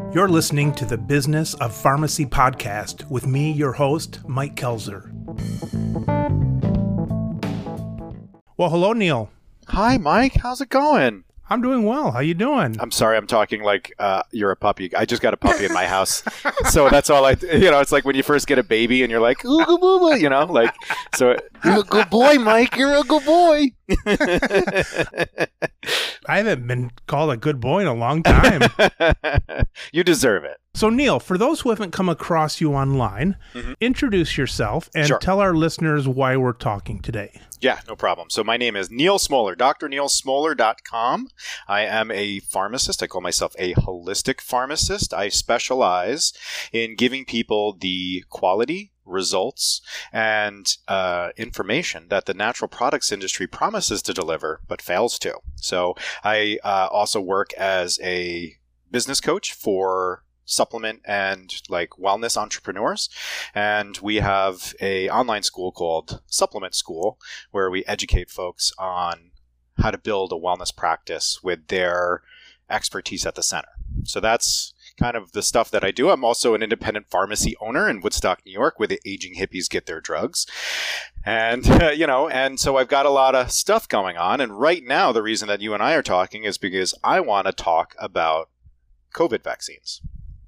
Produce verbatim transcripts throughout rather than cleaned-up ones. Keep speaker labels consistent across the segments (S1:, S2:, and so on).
S1: You're listening to the Business of Pharmacy podcast with me, your host, Mike Kelzer. Well, hello, Neil.
S2: Hi, Mike. How's it going?
S1: I'm doing well. How you doing?
S2: I'm sorry. I'm talking like uh, you're a puppy. I just got a puppy in my house. So that's all I, you know, it's like when you first get a baby and you're like, ooh, ooh, ooh, you know, like, so you're a good boy, Mike. You're a good boy.
S1: I haven't been called a good boy in a long time.
S2: You deserve it.
S1: So, Neil, for those who haven't come across you online, mm-hmm. introduce yourself and
S2: Sure.
S1: tell our listeners why we're talking today.
S2: Yeah, no problem. So my name is Neil Smoller, D R Neil Smoller dot com. I am a pharmacist. I call myself a holistic pharmacist. I specialize in giving people the quality, results, and uh, information that the natural products industry promises to deliver, but fails to. So I uh, also work as a business coach for supplement and like wellness entrepreneurs. And we have a online school called Supplement School, where we educate folks on how to build a wellness practice with their expertise at the center. So that's kind of the stuff that I do. I'm also an independent pharmacy owner in Woodstock, New York, where the aging hippies get their drugs. And, uh, you know, and so I've got a lot of stuff going on. And right now, the reason that you and I are talking is because I want to talk about COVID vaccines.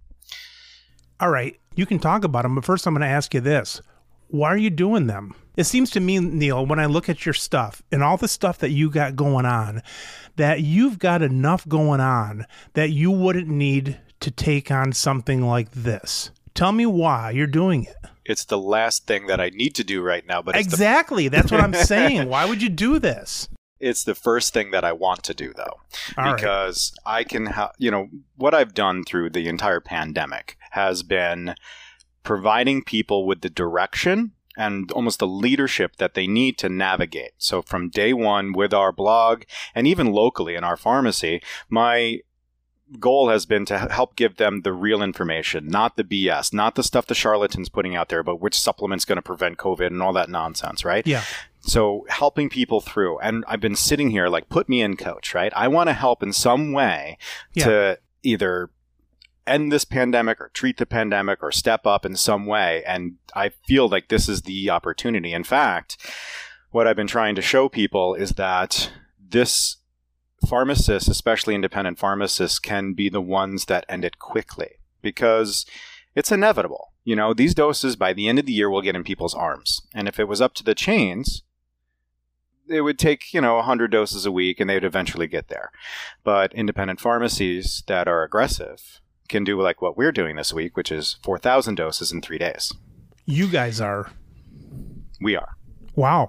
S1: All right, you can talk about them, but first I'm going to ask you this. Why are you doing them? It seems to me, Neil, when I look at your stuff and all the stuff that you got going on, that you've got enough going on that you wouldn't need to take on something like this. Tell me why you're doing it.
S2: It's the last thing that I need to do right now. But it's
S1: Exactly.
S2: The-
S1: That's what I'm saying. Why would you do this?
S2: It's the first thing that I want to do, though,
S1: All
S2: because right. I can have, you know, what I've done through the entire pandemic has been providing people with the direction and almost the leadership that they need to navigate. So from day one with our blog and even locally in our pharmacy, my goal has been to help give them the real information, not the B S, not the stuff the charlatans putting out there about which supplement's going to prevent COVID and all that nonsense, right?
S1: Yeah.
S2: So helping people through, and I've been sitting here like, put me in, coach, right? I want to help in some way yeah. to either end this pandemic or treat the pandemic or step up in some way. And I feel like this is the opportunity. In fact, what I've been trying to show people is that this pharmacists, especially independent pharmacists, can be the ones that end it quickly because it's inevitable. You know, these doses by the end of the year will get in people's arms. And if it was up to the chains, it would take, you know, one hundred doses a week and they would eventually get there. But independent pharmacies that are aggressive can do like what we're doing this week, which is four thousand doses in three days.
S1: You guys are.
S2: We are.
S1: Wow.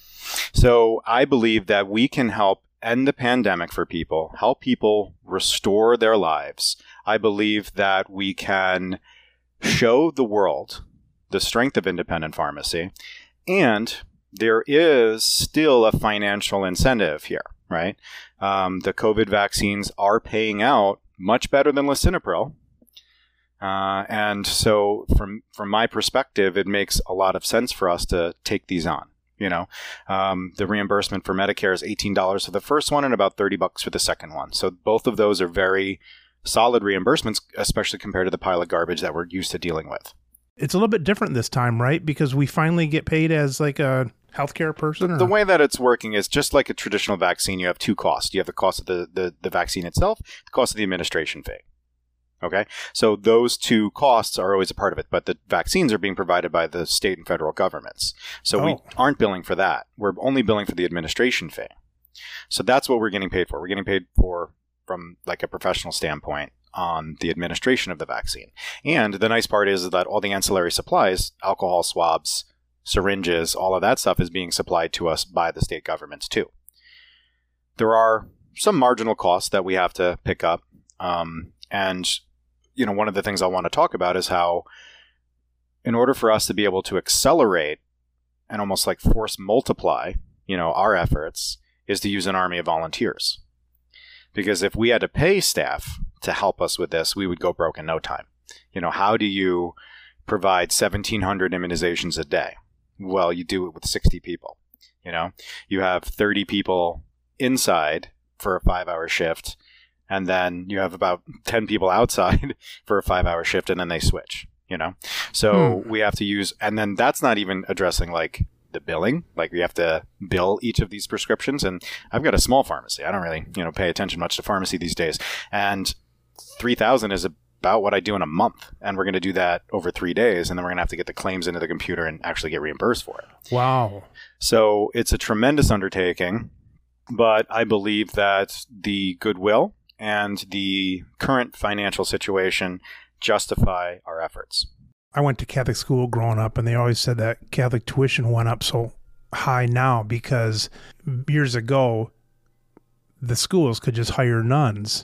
S2: So I believe that we can help end the pandemic for people, help people restore their lives. I believe that we can show the world the strength of independent pharmacy, and there is still a financial incentive here, right? Um, the COVID vaccines are paying out much better than lisinopril. Uh, and so from from my perspective, it makes a lot of sense for us to take these on. You know, um, the reimbursement for Medicare is eighteen dollars for the first one and about thirty bucks for the second one. So both of those are very solid reimbursements, especially compared to the pile of garbage that we're used to dealing with.
S1: It's a little bit different this time, right? Because we finally get paid as like a healthcare person? Or?
S2: The way that it's working is just like a traditional vaccine. You have two costs. You have the cost of the, the, the vaccine itself, the cost of the administration fee. Okay? So those two costs are always a part of it, but the vaccines are being provided by the state and federal governments. So oh. we aren't billing for that. We're only billing for the administration fee. So that's what we're getting paid for. We're getting paid for from like a professional standpoint on the administration of the vaccine. And the nice part is that all the ancillary supplies, alcohol swabs, syringes, all of that stuff is being supplied to us by the state governments too. There are some marginal costs that we have to pick up. Um, and, you know, one of the things I want to talk about is how in order for us to be able to accelerate and almost like force multiply, you know, our efforts is to use an army of volunteers. Because if we had to pay staff to help us with this, we would go broke in no time. You know, how do you provide seventeen hundred immunizations a day? Well, you do it with sixty people. You know, you have thirty people inside for a five-hour shift, and then you have about ten people outside for a five-hour shift, and then they switch, you know? So hmm. we have to use, and then that's not even addressing like the billing. Like we have to bill each of these prescriptions. And I've got a small pharmacy. I don't really, you know, pay attention much to pharmacy these days. And three thousand is about what I do in a month. And we're going to do that over three days. And then we're going to have to get the claims into the computer and actually get reimbursed for it.
S1: Wow.
S2: So it's a tremendous undertaking, but I believe that the goodwill and the current financial situation justify our efforts.
S1: I went to Catholic school growing up, and they always said that Catholic tuition went up so high now because years ago, the schools could just hire nuns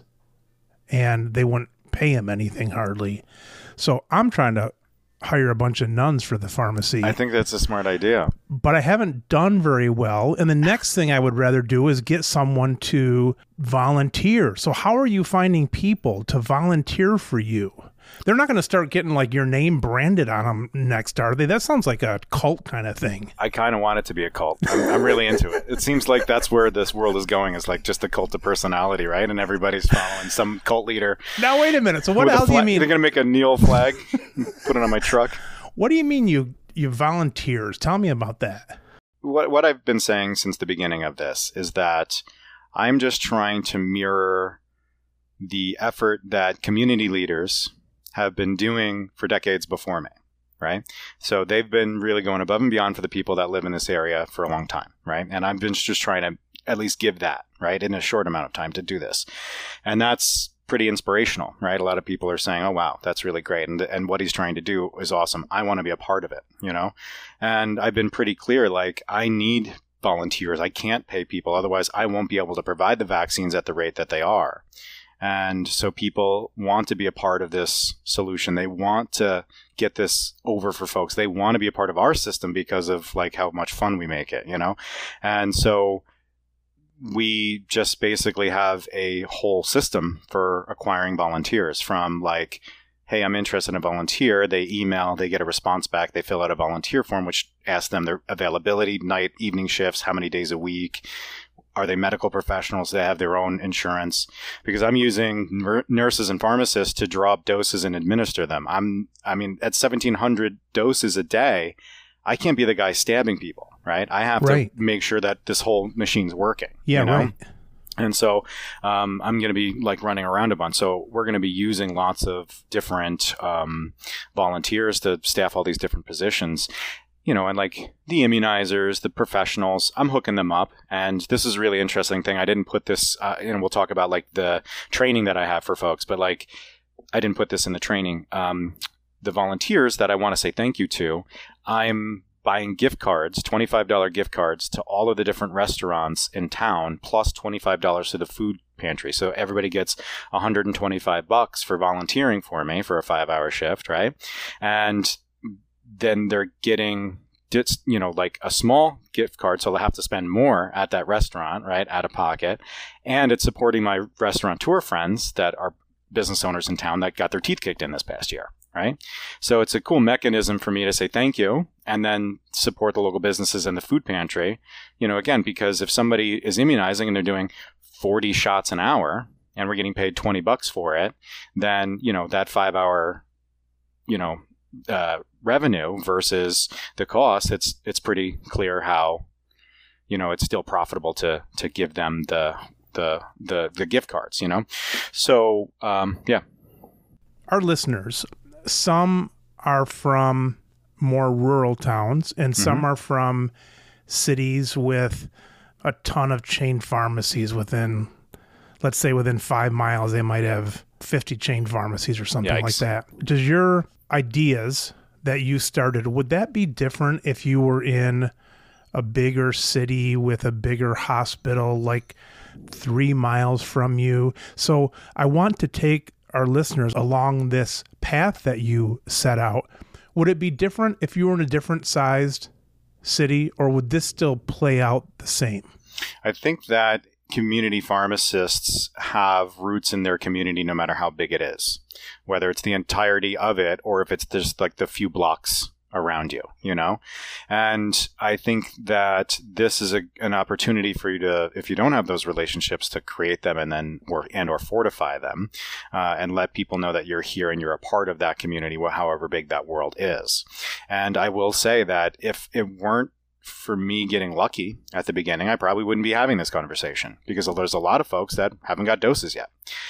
S1: and they wouldn't pay them anything hardly. So I'm trying to hire a bunch of nuns for the pharmacy.
S2: I think that's a smart idea.
S1: But I haven't done very well. And the next thing I would rather do is get someone to volunteer. So how are you finding people to volunteer for you? They're not going to start getting like your name branded on them next, are they? That sounds like a cult kind of thing.
S2: I kind of want it to be a cult. I'm, I'm really into it. It seems like that's where this world is going, is like just a cult of personality, right? And everybody's following some cult leader.
S1: Now, wait a minute. So what else do you mean?
S2: They're going to make a Neil flag, put it on my truck.
S1: What do you mean you, you volunteers? Tell me about that.
S2: What, what I've been saying since the beginning of this is that I'm just trying to mirror the effort that community leaders have been doing for decades before me, right? So they've been really going above and beyond for the people that live in this area for a long time, right? And I've been just trying to at least give that, right, in a short amount of time to do this. And that's pretty inspirational, right? A lot of people are saying, oh, wow, that's really great. And, and what he's trying to do is awesome. I want to be a part of it, you know? And I've been pretty clear, like, I need volunteers. I can't pay people. Otherwise, I won't be able to provide the vaccines at the rate that they are. And so people want to be a part of this solution. They want to get this over for folks. They want to be a part of our system because of like how much fun we make it, you know? And so we just basically have a whole system for acquiring volunteers, from like, hey, I'm interested in a volunteer. They email, they get a response back. They fill out a volunteer form, which asks them their availability, night, evening shifts, how many days a week. Are they medical professionals? They have their own insurance? Because I'm using nur- nurses and pharmacists to draw up doses and administer them. I'm, I mean, at seventeen hundred doses a day, I can't be the guy stabbing people, right? I have right. to make sure that this whole machine's working.
S1: Yeah,
S2: you know?
S1: right.
S2: And so um, I'm going to be like running around a bunch. So we're going to be using lots of different um, volunteers to staff all these different positions. You know, and like the immunizers, the professionals, I'm hooking them up. And this is a really interesting thing. I didn't put this, uh, and we'll talk about like the training that I have for folks, but like I didn't put this in the training. Um, the volunteers that I want to say thank you to, I'm buying gift cards, twenty-five dollars gift cards to all of the different restaurants in town, plus twenty-five dollars to the food pantry. So everybody gets one hundred twenty-five bucks for volunteering for me for a five hour shift, right? And then they're getting, you know, like a small gift card, so they'll have to spend more at that restaurant, right, out of pocket. And it's supporting my restaurateur friends that are business owners in town that got their teeth kicked in this past year, right? So it's a cool mechanism for me to say thank you and then support the local businesses and the food pantry, you know, again, because if somebody is immunizing and they're doing forty shots an hour and we're getting paid twenty bucks for it, then, you know, that five hour, you know, uh, revenue versus the cost, it's it's pretty clear how, you know, it's still profitable to to give them the the the, the gift cards, you know. So um, yeah,
S1: our listeners, some are from more rural towns and some mm-hmm. are from cities with a ton of chain pharmacies within, let's say within five miles, they might have fifty chain pharmacies or something Yikes. Like that. Does your ideas that you started, would that be different if you were in a bigger city with a bigger hospital like three miles from you? So I want to take our listeners along this path that you set out. Would it be different if you were in a different sized city, or would this still play out the same?
S2: I think that community pharmacists have roots in their community no matter how big it is, whether it's the entirety of it or if it's just like the few blocks around you, you know? And I think that this is a, an opportunity for you to, if you don't have those relationships, to create them and then, or, and or fortify them, uh, and let people know that you're here and you're a part of that community, however big that world is. And I will say that if it weren't for me getting lucky at the beginning, I probably wouldn't be having this conversation, because there's a lot of folks that haven't got doses yet.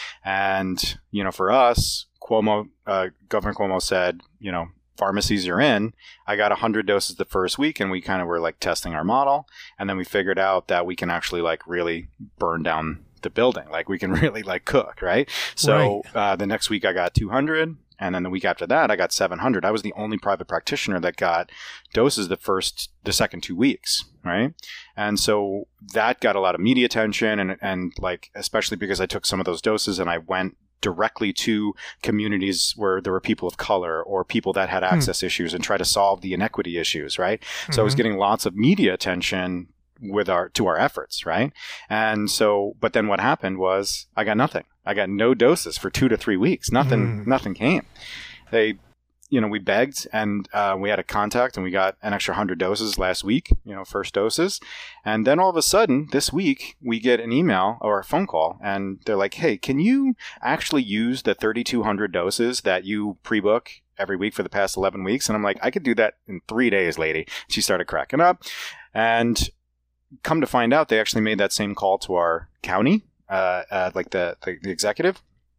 S2: And, you know, for us, Cuomo, uh, Governor Cuomo said, you know, pharmacies you're in. I got one hundred doses the first week, and we kind of were like testing our model. And then we figured out that we can actually like really burn down the building. Like we can really like cook, right? So right. Uh, the next week I got two hundred. And then the week after that, I got seven hundred. I was the only private practitioner that got doses the first, the second two weeks, right? And so that got a lot of media attention, and, and like, especially because I took some of those doses and I went directly to communities where there were people of color or people that had access hmm. issues and try to solve the inequity issues, right? Mm-hmm. So I was getting lots of media attention with our, to our efforts, right? And so, but then what happened was I got nothing. I got no doses for two to three weeks. Nothing, mm. nothing came. They, you know, we begged, and uh, we had a contact, and we got an extra hundred doses last week, you know, first doses. And then all of a sudden this week we get an email or a phone call, and they're like, hey, can you actually use the thirty-two hundred doses that you pre-book every week for the past eleven weeks? And I'm like, I could do that in three days, lady. She started cracking up, and come to find out, they actually made that same call to our county, uh, uh, like the, the, the executive.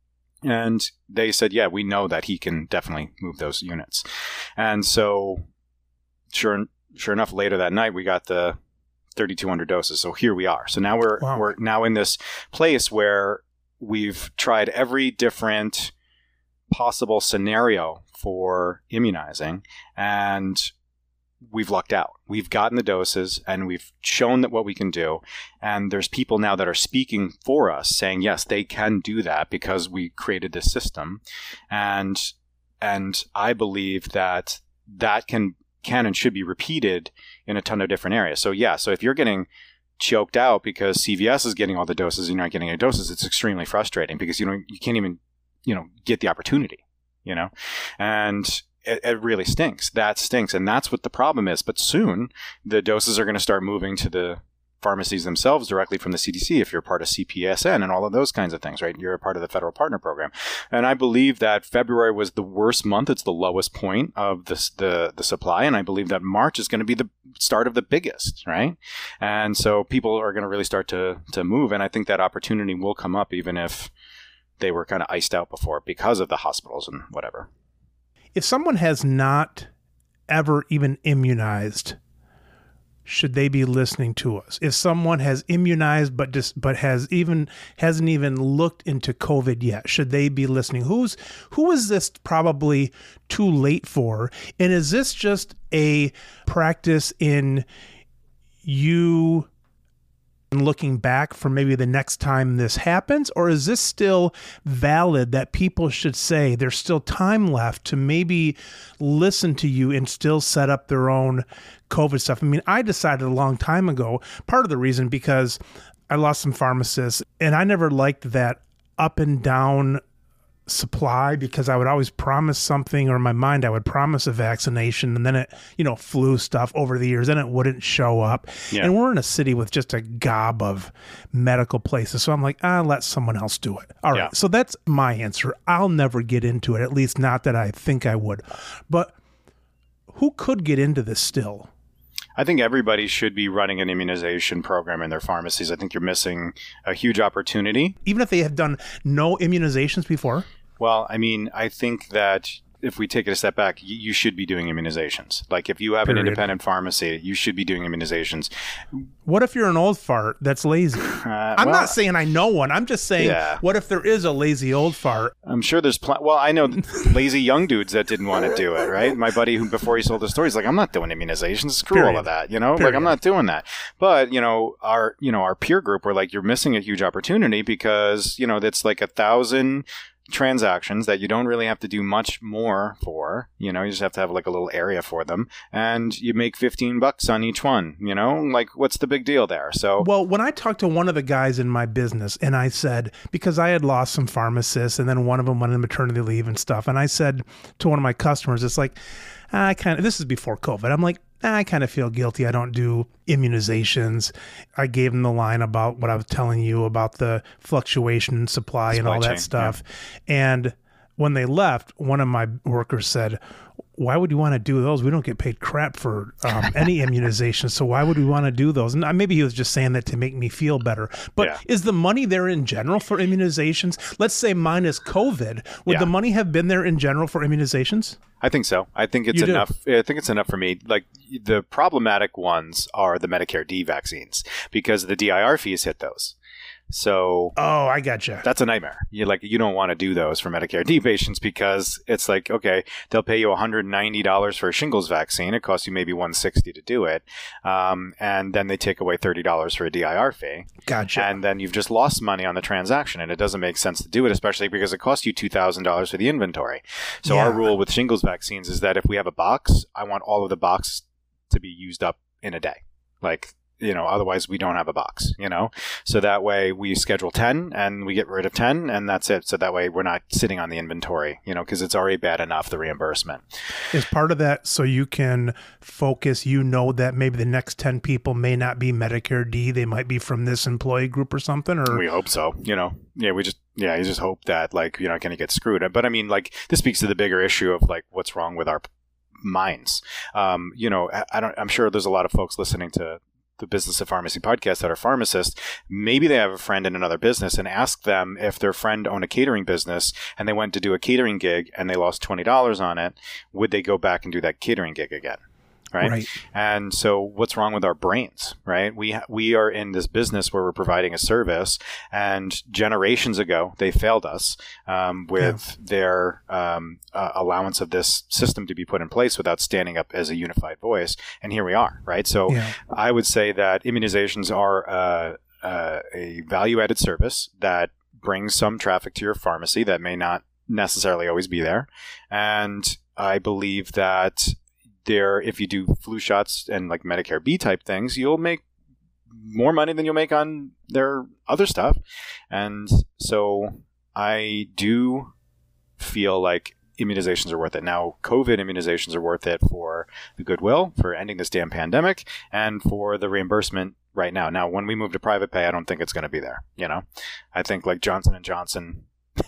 S2: And they said, yeah, we know that he can definitely move those units. And so sure, sure enough, later that night, we got the thirty-two hundred doses. So here we are. So now we're, wow. we're now in this place where we've tried every different possible scenario for immunizing, and we've lucked out. We've gotten the doses, and we've shown that what we can do. And there's people now that are speaking for us saying, yes, they can do that because we created this system. And, and I believe that that can, can and should be repeated in a ton of different areas. So yeah, so if you're getting choked out because C V S is getting all the doses and you're not getting any doses, it's extremely frustrating because you know, you can't even, you know, get the opportunity, you know, and It, it really stinks. That stinks. And that's what the problem is. But soon the doses are going to start moving to the pharmacies themselves directly from the C D C if you're part of C P S N and all of those kinds of things, right? You're a part of the federal partner program. And I believe that February was the worst month. It's the lowest point of this, the, the supply. And I believe that March is going to be the start of the biggest, right? And so people are going to really start to, to move. And I think that opportunity will come up even if they were kind of iced out before because of the hospitals and whatever.
S1: If someone has not ever even immunized, should they be listening to us? If someone has immunized but just but has even hasn't even looked into COVID yet, should they be listening? Who's who is this probably too late for? And is this just a practice in you looking back for maybe the next time this happens, or is this still valid that people should say there's still time left to maybe listen to you and still set up their own COVID stuff? I mean, I decided a long time ago, part of the reason because I lost some pharmacists, and I never liked that up and down supply because I would always promise something, or in my mind I would promise a vaccination, and then it, you know, flu stuff over the years, then it wouldn't show up. Yeah. And we're in a city with just a gob of medical places. So I'm like, ah, let someone else do it. All right. Yeah. So that's my answer. I'll never get into it, at least not that I think I would. But who could get into this still?
S2: I think everybody should be running an immunization program in their pharmacies. I think you're missing a huge opportunity.
S1: Even if they have done no immunizations before?
S2: Well, I mean, I think that if we take it a step back, you, you should be doing immunizations. Like if you have Period. an independent pharmacy, you should be doing immunizations.
S1: What if you're an old fart that's lazy? Uh, I'm well, not saying I know one. I'm just saying, yeah. What if there is a lazy old fart?
S2: I'm sure there's pl- well, I know lazy young dudes that didn't want to do it, right? My buddy who before he sold the store, he's like, I'm not doing immunizations. Screw Period. all of that, you know? Period. Like I'm not doing that. But, you know, our you know, our peer group were like, you're missing a huge opportunity because, you know, that's like a thousand transactions that you don't really have to do much more for. You know, you just have to have like a little area for them, and you make fifteen bucks on each one. You know, like what's the big deal there? So,
S1: well, when I talked to one of the guys in my business, and I said, because I had lost some pharmacists, and then one of them went on maternity leave and stuff, and I said to one of my customers, it's like, I kind of, this is before COVID. I'm like, I kind of feel guilty. I don't do immunizations. I gave them the line about what I was telling you about the fluctuation in supply, supply and all chain, that stuff. Yeah. And when they left, one of my workers said, why would you want to do those? We don't get paid crap for um, any immunizations. So why would we want to do those? And maybe he was just saying that to make me feel better. But yeah. is the money there in general for immunizations? Let's say minus COVID. Would yeah. the money have been there in general for immunizations?
S2: I think so. I think it's
S1: You do?
S2: enough. I think it's enough for me. Like the problematic ones are the Medicare D vaccines because the D I R fees hit those. So
S1: oh, I gotcha.
S2: That's a nightmare. You like you don't want to do those for Medicare D patients because it's like, okay, they'll pay you one hundred ninety dollars for a shingles vaccine. It costs you maybe one hundred sixty dollars to do it, um, and then they take away thirty dollars for a D I R fee.
S1: Gotcha.
S2: And then you've just lost money on the transaction, and it doesn't make sense to do it, especially because it costs you two thousand dollars for the inventory. So
S1: Yeah.
S2: our rule with shingles vaccines is that if we have a box, I want all of the box to be used up in a day. Like. You know, otherwise we don't have a box, you know? So that way we schedule ten and we get rid of ten and that's it. So that way we're not sitting on the inventory, you know, because it's already bad enough, the reimbursement.
S1: Is part of that so you can focus, you know that maybe the next ten people may not be Medicare D, they might be from this employee group or something? Or
S2: we hope so, you know? Yeah, we just, yeah, you just hope that, like, you're not going to get screwed. But I mean, like, this speaks to the bigger issue of, like, what's wrong with our minds. Um, you know, I, I don't, I'm sure there's a lot of folks listening to the Business of Pharmacy podcast that are pharmacists. Maybe they have a friend in another business and ask them if their friend owned a catering business and they went to do a catering gig and they lost twenty dollars on it. Would they go back and do that catering gig again? Right?
S1: Right.
S2: And so what's wrong with our brains, right? We ha- we are in this business where we're providing a service, and generations ago, they failed us um, with yeah. their um, uh, allowance of this system to be put in place without standing up as a unified voice. And here we are, right? So
S1: Yeah.
S2: I would say that immunizations are uh, uh, a value-added service that brings some traffic to your pharmacy that may not necessarily always be there. And I believe that there, if you do flu shots and like Medicare B type things, you'll make more money than you'll make on their other stuff. And so I do feel like immunizations are worth it. Now, COVID immunizations are worth it for the goodwill, for ending this damn pandemic, and for the reimbursement right now. Now, when we move to private pay, I don't think it's going to be there. You know, I think like Johnson and Johnson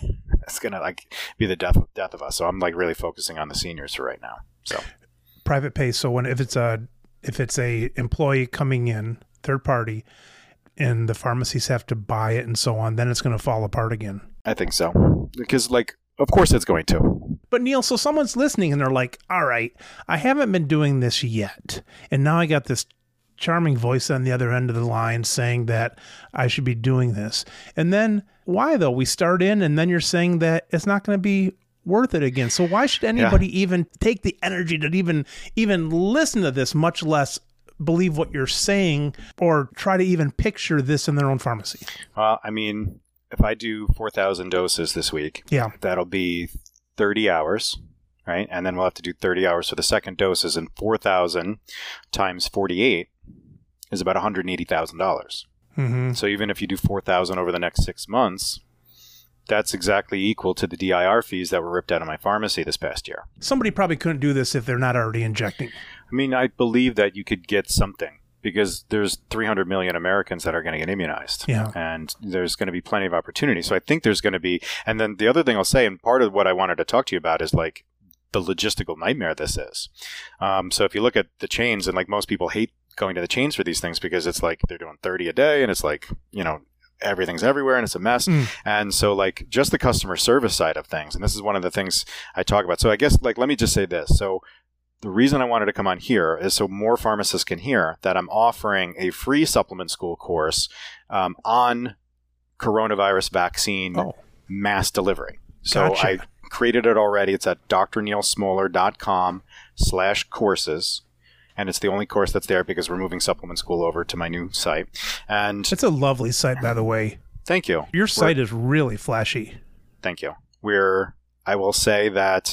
S2: is going to like be the death of, death of us. So I'm like really focusing on the seniors for right now. So.
S1: Private pay. So when if it's a if it's a employee coming in, third party, and the pharmacies have to buy it and so on, then it's going to fall apart again.
S2: I think so. Because like, of course it's going to.
S1: But Neil, so someone's listening and they're like, all right, I haven't been doing this yet. And now I got this charming voice on the other end of the line saying that I should be doing this. And then why though? We start in and then you're saying that it's not going to be worth it again. So why should anybody yeah. even take the energy to even even listen to this, much less believe what you're saying or try to even picture this in their own pharmacy?
S2: Well, I mean, if I do four thousand doses this week,
S1: yeah,
S2: that'll be thirty hours, right? And then we'll have to do thirty hours for the second doses, and four thousand times forty-eight is about one hundred eighty thousand dollars.
S1: Mm-hmm.
S2: So even if you do four thousand over the next six months, that's exactly equal to the D I R fees that were ripped out of my pharmacy this past year.
S1: Somebody probably couldn't do this if they're not already injecting.
S2: I mean, I believe that you could get something because there's three hundred million Americans that are going to get immunized.
S1: Yeah.
S2: And there's going to be plenty of opportunity. So I think there's going to be, and then the other thing I'll say, and part of what I wanted to talk to you about is like the logistical nightmare this is. Um, so if you look at the chains, and like most people hate going to the chains for these things because it's like they're doing thirty a day and it's like, you know, everything's everywhere and it's a mess. Mm. And so like just the customer service side of things. And this is one of the things I talk about. So I guess like, let me just say this. So the reason I wanted to come on here is so more pharmacists can hear that I'm offering a free supplement school course um, on coronavirus vaccine
S1: oh.
S2: mass delivery. So
S1: Gotcha.
S2: I created it already. It's at drneilsmoller.com slash courses. And it's the only course that's there because we're moving Supplement School over to my new site. And
S1: it's a lovely site, by the way.
S2: Thank you.
S1: Your site
S2: we're,
S1: is really flashy.
S2: Thank you. we're, I will say that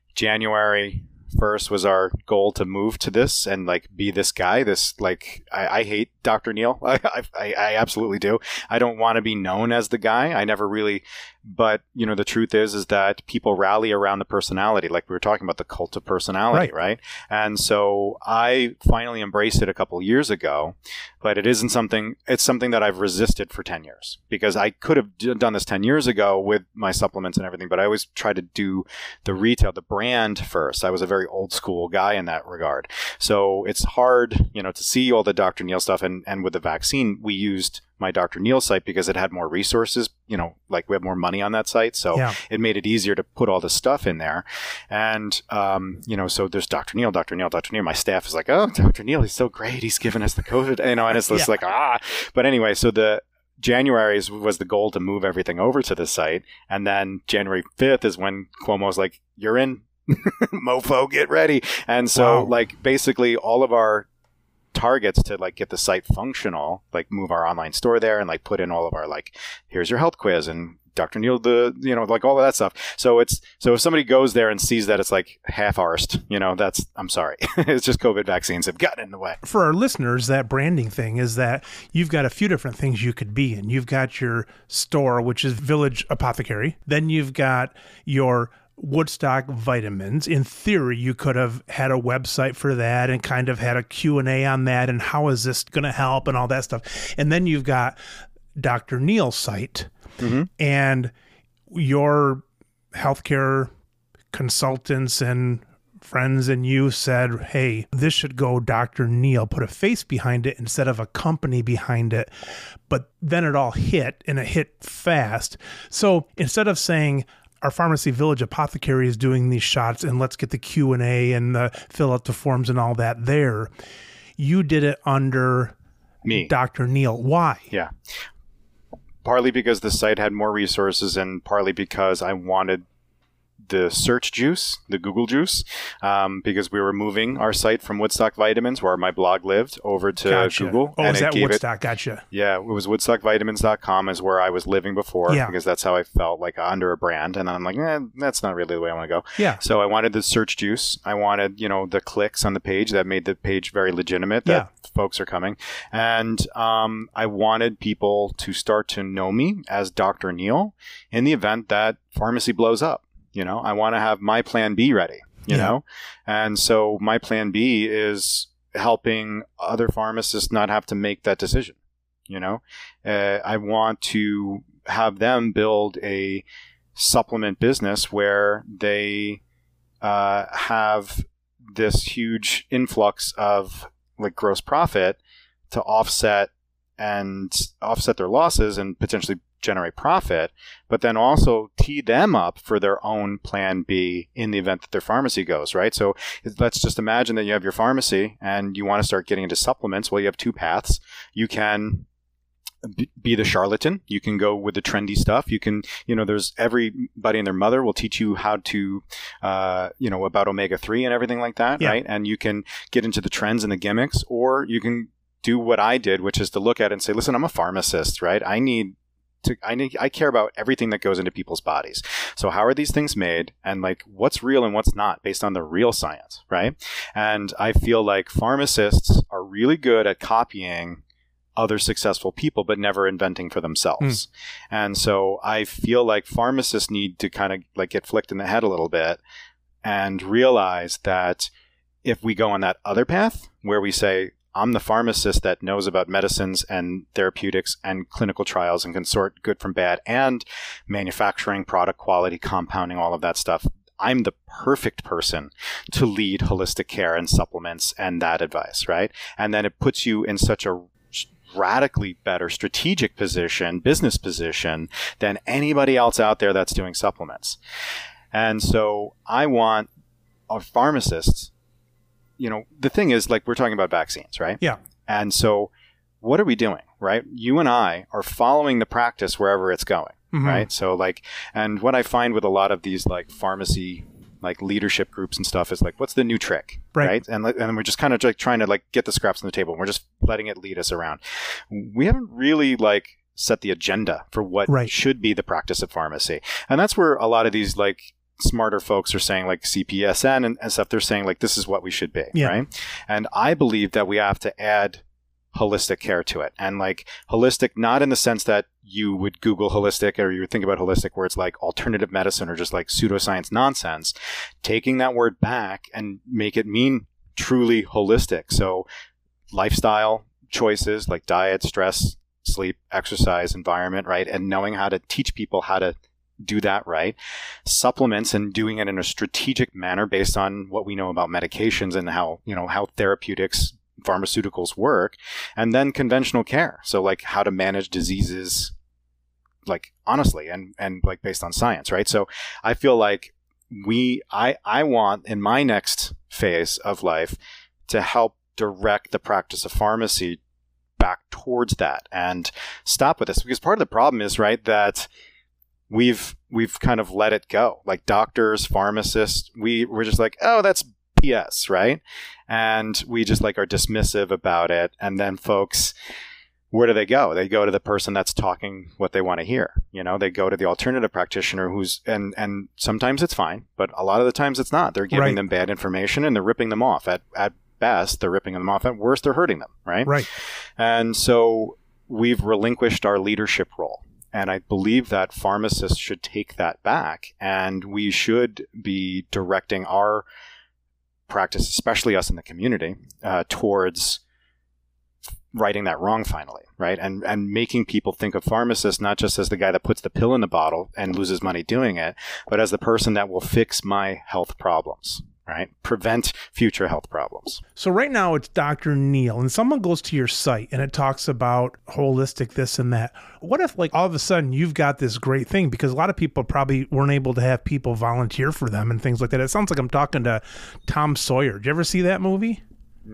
S2: January first was our goal to move to this and like be this guy. This like I, I hate Doctor Neal. I, I I absolutely do. I don't want to be known as the guy. I never really. But you know, the truth is, is that people rally around the personality. Like we were talking about the cult of personality, right? right? And so I finally embraced it a couple years ago. But it isn't something. It's something that I've resisted for ten years because I could have d- done this ten years ago with my supplements and everything. But I always try to do the retail, the brand first. I was a very old school guy in that regard. So it's hard, you know, to see all the Doctor Neal stuff. And, and with the vaccine, we used my Doctor Neal site because it had more resources, you know, like we have more money on that site. So yeah. It made it easier to put all the stuff in there. And, um, you know, so there's Doctor Neal, Doctor Neal, Doctor Neal. My staff is like, oh, Doctor Neal, he's so great. He's given us the COVID, you know, and it's just yeah. like, ah. But anyway, so the January was the goal to move everything over to the site. And then January fifth is when Cuomo's like, you're in. Mofo, get ready. And so wow. like basically all of our targets to like get the site functional, like move our online store there and like put in all of our like, here's your health quiz and Doctor Neal, the, you know, like all of that stuff. So it's, so if somebody goes there and sees that it's like half-arsed, you know, that's, I'm sorry. It's just COVID vaccines have gotten in the way.
S1: For our listeners, that branding thing is that you've got a few different things you could be in. You've got your store, which is Village Apothecary. Then you've got your Woodstock Vitamins. In theory, you could have had a website for that and kind of had a Q and A on that and how is this going to help and all that stuff. And then you've got Doctor Neal's site mm-hmm. and your healthcare consultants and friends and you said, hey, this should go Doctor Neal, put a face behind it instead of a company behind it. But then it all hit and it hit fast. So instead of saying, our Pharmacy Village Apothecary is doing these shots and let's get the Q and A and the fill out the forms and all that there, you did it under
S2: me,
S1: Doctor Neal. Why?
S2: Yeah. Partly because the site had more resources and partly because I wanted the search juice, the Google juice, um, because we were moving our site from Woodstock Vitamins, where my blog lived, over to
S1: gotcha.
S2: Google.
S1: Oh, and is that Woodstock? It, gotcha.
S2: Yeah, it was woodstock vitamins dot com is where I was living before, yeah. because that's how I felt, like under a brand. And then I'm like, eh, that's not really the way I want to go.
S1: Yeah.
S2: So I wanted the search juice. I wanted, you know, the clicks on the page that made the page very legitimate, that yeah. folks are coming. And um, I wanted people to start to know me as Doctor Neal in the event that pharmacy blows up. You know, I want to have my plan B ready, you yeah. know? And so my plan B is helping other pharmacists not have to make that decision. You know, uh, I want to have them build a supplement business where they uh, have this huge influx of like gross profit to offset and offset their losses and potentially generate profit, but then also tee them up for their own plan B in the event that their pharmacy goes, right? So let's just imagine that you have your pharmacy and you want to start getting into supplements. Well, you have two paths. You can be the charlatan. You can go with the trendy stuff. You can, you know, there's everybody and their mother will teach you how to, uh, you know, about omega three and everything like that, yeah. right? And you can get into the trends and the gimmicks, or you can do what I did, which is to look at it and say, listen, I'm a pharmacist, right? I need To, I need, I care about everything that goes into people's bodies. So how are these things made, and like what's real and what's not based on the real science, right? And I feel like pharmacists are really good at copying other successful people, but never inventing for themselves. Mm. And so I feel like pharmacists need to kind of like get flicked in the head a little bit and realize that if we go on that other path where we say, I'm the pharmacist that knows about medicines and therapeutics and clinical trials and can sort good from bad and manufacturing, product quality, compounding, all of that stuff. I'm the perfect person to lead holistic care and supplements and that advice, right? And then it puts you in such a radically better strategic position, business position than anybody else out there that's doing supplements. And so I want our pharmacists, you know, the thing is, like, we're talking about vaccines, right?
S1: Yeah.
S2: And so what are we doing, right? You and I are following the practice wherever it's going, mm-hmm. right? So, like, and what I find with a lot of these, like, pharmacy, like, leadership groups and stuff is, like, what's the new trick, right? right? And, and we're just kind of, like, trying to, like, get the scraps on the table. And we're just letting it lead us around. We haven't really, like, set the agenda for what
S1: Right.
S2: should be the practice of pharmacy. And that's where a lot of these like smarter folks are saying, like C P S N and, and stuff, they're saying like, this is what we should be,
S1: Yeah.
S2: right? And I believe that we have to add holistic care to it. And like holistic, not in the sense that you would Google holistic or you would think about holistic where it's like alternative medicine or just like pseudoscience nonsense, taking that word back and make it mean truly holistic. So lifestyle choices like diet, stress, sleep, exercise, environment, right? And knowing how to teach people how to do that right. Supplements and doing it in a strategic manner based on what we know about medications and how, you know, how therapeutics, pharmaceuticals work. And then conventional care. So like how to manage diseases, like honestly, and, and like based on science, right? So I feel like we, I, I want in my next phase of life to help direct the practice of pharmacy back towards that and stop with this, because part of the problem is, right, that we've we've kind of let it go. Like doctors, pharmacists, we we're just like, oh, that's B S, right? And we just like are dismissive about it. And then folks, where do they go? They go to the person that's talking what they want to hear. You know, they go to the alternative practitioner who's and and sometimes it's fine, but a lot of the times it's not. They're giving
S1: Right.
S2: them bad information and they're ripping them off. At at best, they're ripping them off. At worst, they're hurting them, right?
S1: Right.
S2: And so we've relinquished our leadership role. And I believe that pharmacists should take that back. And we should be directing our practice, especially us in the community, uh, towards righting that wrong finally, right? And and making people think of pharmacists not just as the guy that puts the pill in the bottle and loses money doing it, but as the person that will fix my health problems. Right? Prevent future health problems.
S1: So right now it's Doctor Neal, and someone goes to your site and it talks about holistic this and that. What if like all of a sudden you've got this great thing, because a lot of people probably weren't able to have people volunteer for them and things like that. It sounds like I'm talking to Tom Sawyer. Did you ever see that movie?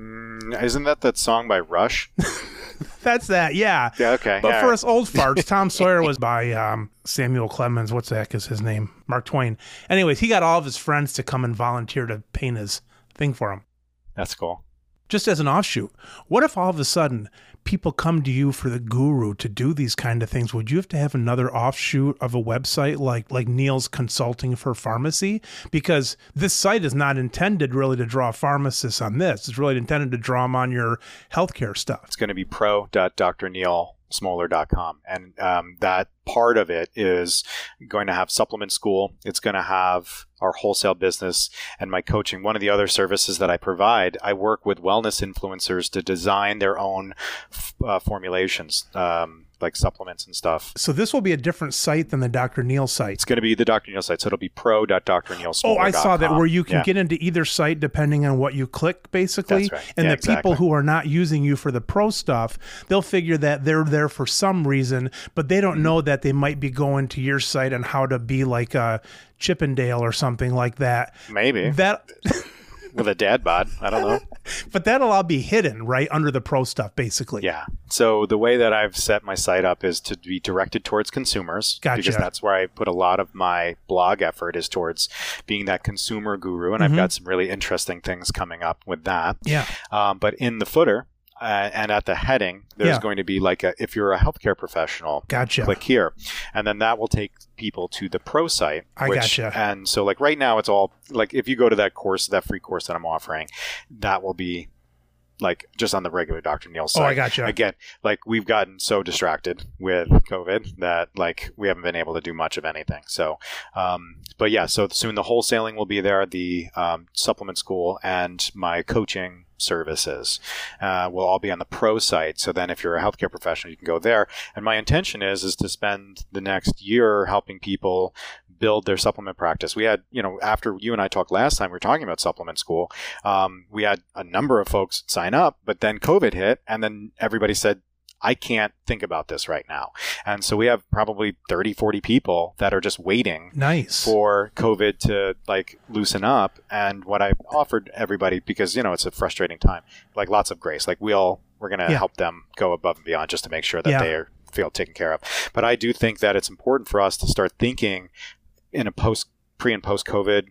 S2: Mm, isn't that that song by Rush?
S1: That's that, yeah.
S2: Yeah, okay.
S1: But
S2: yeah.
S1: for us old farts, Tom Sawyer was by um, Samuel Clemens. What's the heck is his name? Mark Twain. Anyways, he got all of his friends to come and volunteer to paint his thing for him.
S2: That's cool.
S1: Just as an offshoot, what if all of a sudden people come to you for the guru to do these kind of things? Would you have to have another offshoot of a website like like Neal's Consulting for Pharmacy? Because this site is not intended really to draw pharmacists on this. It's really intended to draw them on your healthcare stuff.
S2: It's going to be pro dot d r neal smoller dot com. And um, that part of it is going to have supplement school. It's going to have our wholesale business and my coaching. One of the other services that I provide, I work with wellness influencers to design their own uh, formulations, um, like supplements and stuff.
S1: So this will be a different site than the Doctor Neal site.
S2: It's going to be the Doctor Neal site. So it'll be pro dot d r neal smoller dot com.
S1: Oh, I saw that, where you can
S2: yeah.
S1: get into either site depending on what you click, basically.
S2: That's right.
S1: And
S2: Yeah,
S1: the
S2: exactly.
S1: people who are not using you for the pro stuff, they'll figure that they're there for some reason, but they don't
S2: Mm-hmm.
S1: know that they might be going to your site on how to be like a Chippendale or something like that.
S2: Maybe.
S1: That,
S2: With a dad bod. I don't know.
S1: but that'll all be hidden, right, under the pro stuff, basically.
S2: Yeah. So the way that I've set my site up is to be directed towards consumers.
S1: Gotcha.
S2: Because that's where I put a lot of my blog effort is towards being that consumer guru. And
S1: Mhm.
S2: I've got some really interesting things coming up with that.
S1: Yeah.
S2: Um, but in the footer uh, and at the heading, there's
S1: Yeah.
S2: going to be like a, if you're a healthcare professional,
S1: Gotcha.
S2: click here. And then that will take people to the pro site.
S1: I
S2: which,
S1: gotcha.
S2: And so like right now it's all like, if you go to that course, that free course that I'm offering, that will be like just on the regular Doctor Neal site.
S1: Oh, I gotcha.
S2: Again, like we've gotten so distracted with COVID that like we haven't been able to do much of anything. So, um, but yeah, so soon the wholesaling will be there, the um, supplement school and my coaching services uh, will all be on the pro site. So then if you're a healthcare professional, you can go there. And my intention is, is to spend the next year helping people build their supplement practice. We had, you know, after you and I talked last time, we were talking about supplement school. Um, we had a number of folks sign up, but then COVID hit and then everybody said, I can't think about this right now. And so we have probably thirty, forty people that are just waiting
S1: Nice.
S2: for COVID to like loosen up. And what I offered everybody, because, you know, it's a frustrating time, like lots of grace, like we all, we're going to
S1: Yeah.
S2: help them go above and beyond just to make sure that
S1: Yeah.
S2: they are, feel taken care of. But I do think that it's important for us to start thinking in a post, pre and post COVID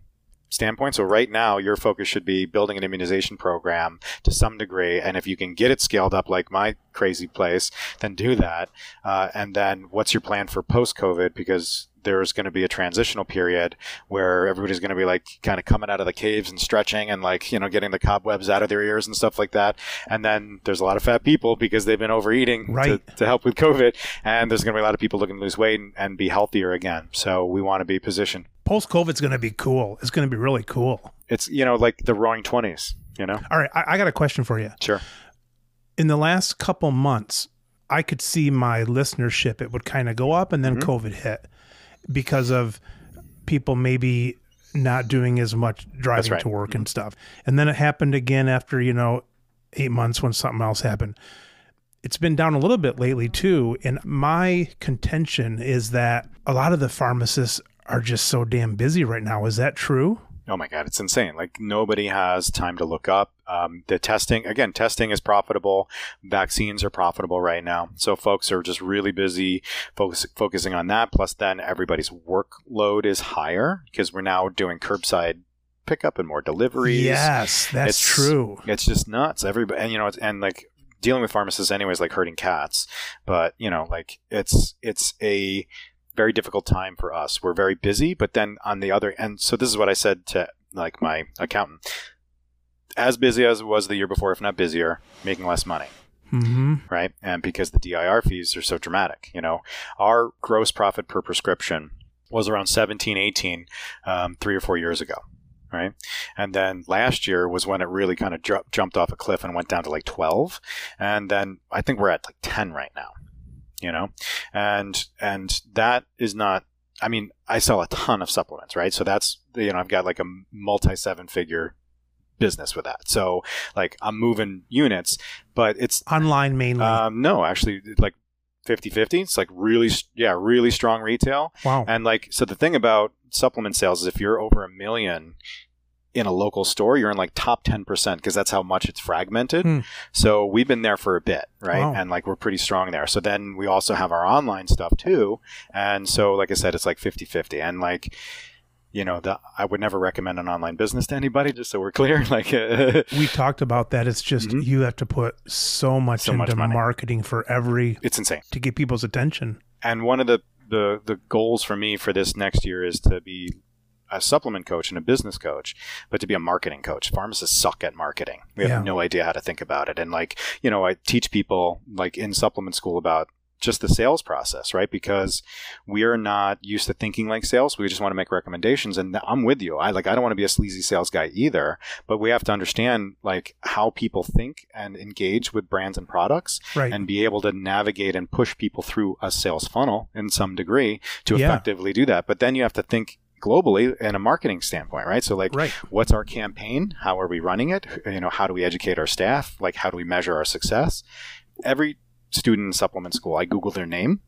S2: standpoint. So right now, your focus should be building an immunization program to some degree. And if you can get it scaled up like my crazy place, then do that. Uh, and then what's your plan for post-COVID? Because there's going to be a transitional period where everybody's going to be like kind of coming out of the caves and stretching and like, you know, getting the cobwebs out of their ears and stuff like that. And then there's a lot of fat people because they've been overeating
S1: right.
S2: to, to help with COVID. And there's going to be a lot of people looking to lose weight and, and be healthier again. So we want to be positioned.
S1: Post-COVID's going to be cool. It's going to be really cool.
S2: It's, you know, like the roaring twenties, you know?
S1: All right. I, I got a question for you.
S2: Sure.
S1: In the last couple months, I could see my listenership, it would kind of go up and then mm-hmm. COVID hit because of people maybe not doing as much driving
S2: right.
S1: to work
S2: mm-hmm.
S1: and stuff. And then it happened again after, you know, eight months when something else happened. It's been down a little bit lately too. And my contention is that a lot of the pharmacists are just so damn busy right now. Is that true?
S2: Oh my God, it's insane. Like nobody has time to look up. Um, the testing, again, testing is profitable. Vaccines are profitable right now. So folks are just really busy focus, focusing on that. Plus then everybody's workload is higher because we're now doing curbside pickup and more deliveries.
S1: Yes, that's
S2: it's,
S1: true.
S2: It's just nuts. Everybody, and you know, it's, and like dealing with pharmacists anyways, like herding cats. But you know, like it's, it's a very difficult time for us. We're very busy, but then on the other end, so this is what I said to like my accountant, as busy as it was the year before, if not busier, making less money.
S1: Mm-hmm.
S2: Right. And because the D I R fees are so dramatic, you know, our gross profit per prescription was around seventeen, eighteen, um, three or four years ago. Right. And then last year was when it really kind of ju- jumped off a cliff and went down to like twelve. And then I think we're at like ten right now. You know, and and that is not, I mean, I sell a ton of supplements, right? So that's, you know, I've got like a multi seven figure business with that. So like I'm moving units, but it's
S1: online mainly.
S2: Um, no, actually like fifty fifty. It's like really, yeah, really strong retail.
S1: Wow.
S2: And like, so the thing about supplement sales is if you're over a million in a local store, you're in like top ten percent because that's how much it's fragmented. Hmm. So we've been there for a bit, right? Wow. And like we're pretty strong there. So then we also have our online stuff too. And so like I said, it's like fifty fifty. And like, you know, the, I would never recommend an online business to anybody, just so we're clear. Like
S1: we talked about that. It's just mm-hmm. you have to put so much so into much marketing for every.
S2: It's insane
S1: to get people's attention.
S2: And one of the, the the goals for me for this next year is to be a supplement coach and a business coach, but to be a marketing coach. Pharmacists suck at marketing. We have yeah. no idea how to think about it. And like, you know, I teach people like in supplement school about just the sales process, right? Because we are not used to thinking like sales. We just want to make recommendations. And I'm with you. I like, I don't want to be a sleazy sales guy either, but we have to understand like how people think and engage with brands and products
S1: right.
S2: and be able to navigate and push people through a sales funnel in some degree to
S1: yeah.
S2: effectively do that. But then you have to think globally in a marketing standpoint, right? So like,
S1: right.
S2: what's our campaign? How are we running it? You know, how do we educate our staff? Like, how do we measure our success? Every student in supplement school, I Google their name,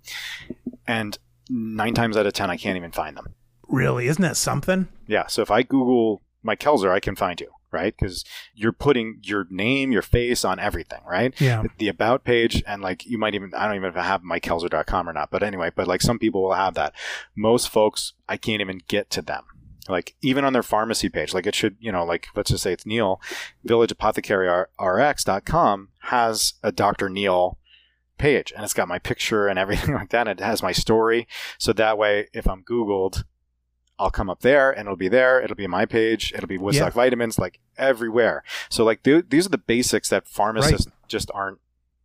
S2: and nine times out of ten, I can't even find them.
S1: Really? Isn't that something?
S2: Yeah. So if I Google Mike Kelzer, I can find you, right? Because you're putting your name, your face on everything, right?
S1: Yeah.
S2: The, the about page, and like you might even, I don't even have mike kelzer dot com or not, but anyway, but like some people will have that. Most folks, I can't even get to them. Like even on their pharmacy page, like it should, you know, like let's just say it's Neil, village apothecary r x dot com has a Doctor Neil page, and it's got my picture and everything like that. And it has my story. So that way, if I'm Googled, I'll come up there and it'll be there. It'll be my page. It'll be Woodstock yeah. Vitamins, like everywhere. So like th- these are the basics that pharmacists right. just aren't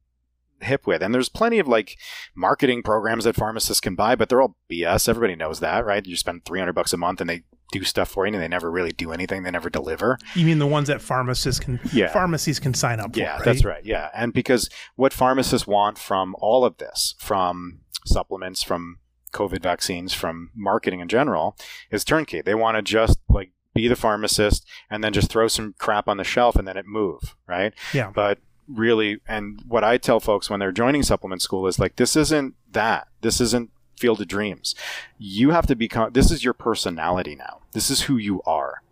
S2: hip with. And there's plenty of like marketing programs that pharmacists can buy, but they're all B S. Everybody knows that, right? You spend three hundred bucks a month and they do stuff for you and they never really do anything. They never deliver.
S1: You mean the ones that pharmacists can,
S2: yeah.
S1: pharmacies can sign up for,
S2: Yeah,
S1: right?
S2: That's right. Yeah. And because what pharmacists want from all of this, from supplements, from COVID vaccines, from marketing in general, is turnkey. They want to just like be the pharmacist and then just throw some crap on the shelf and then it move, right?
S1: Yeah.
S2: But really, and what I tell folks when they're joining supplement school is like, this isn't that. This isn't Field of Dreams. You have to become, this is your personality now. This is who you are.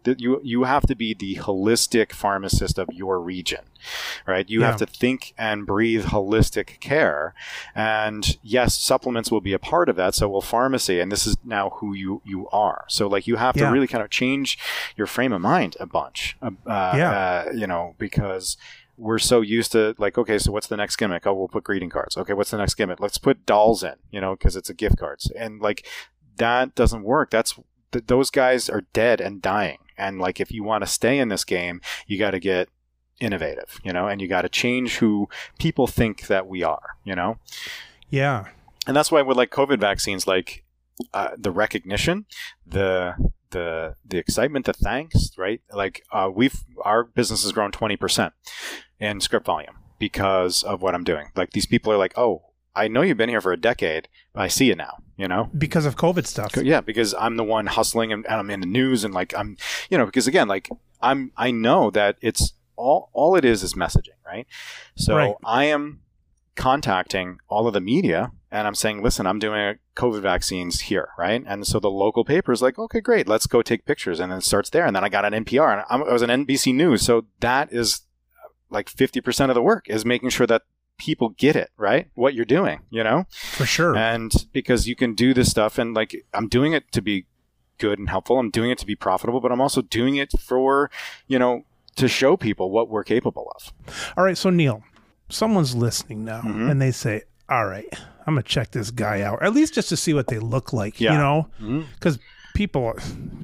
S2: that you you have to be the holistic pharmacist of your region, right? You
S1: Yeah.
S2: have to think and breathe holistic care. And yes, supplements will be a part of that. So will pharmacy. And this is now who you, you are. So like you have
S1: Yeah.
S2: to really kind of change your frame of mind a bunch, uh,
S1: Yeah.
S2: uh, you know, because we're so used to like, okay, so what's the next gimmick? Oh, we'll put greeting cards. Okay, what's the next gimmick? Let's put dolls in, you know, because it's a gift cards. And like that doesn't work. That's th- those guys are dead and dying. And like if you want to stay in this game, you got to get innovative, you know, and you got to change who people think that we are, you know.
S1: Yeah.
S2: And that's why with like COVID vaccines, like uh, the recognition, the the the excitement, the thanks, right? Like uh, we've our business has grown twenty percent in script volume because of what I'm doing. Like these people are like, oh, I know you've been here for a decade, but I see you now, you know?
S1: Because of COVID stuff.
S2: Yeah, because I'm the one hustling and, and I'm in the news and like I'm, you know, because again, like I'm, I know that it's all, all it is is messaging, right? So
S1: Right.
S2: I am contacting all of the media and I'm saying, listen, I'm doing COVID vaccines here, right? And so the local paper is like, okay, great, let's go take pictures. And then it starts there. And then I got an N P R and I'm, I was an N B C News. So that is like fifty percent of the work is making sure that people get it, right? What you're doing, you know?
S1: For sure.
S2: And because you can do this stuff and like I'm doing it to be good and helpful. I'm doing it to be profitable, but I'm also doing it for, you know, to show people what we're capable of.
S1: All right. So, Neil, someone's listening now
S2: Mhm.
S1: and they say, all right, I'm going to check this guy out, at least just to see what they look like,
S2: Yeah.
S1: you know?
S2: Mhm.
S1: Because people,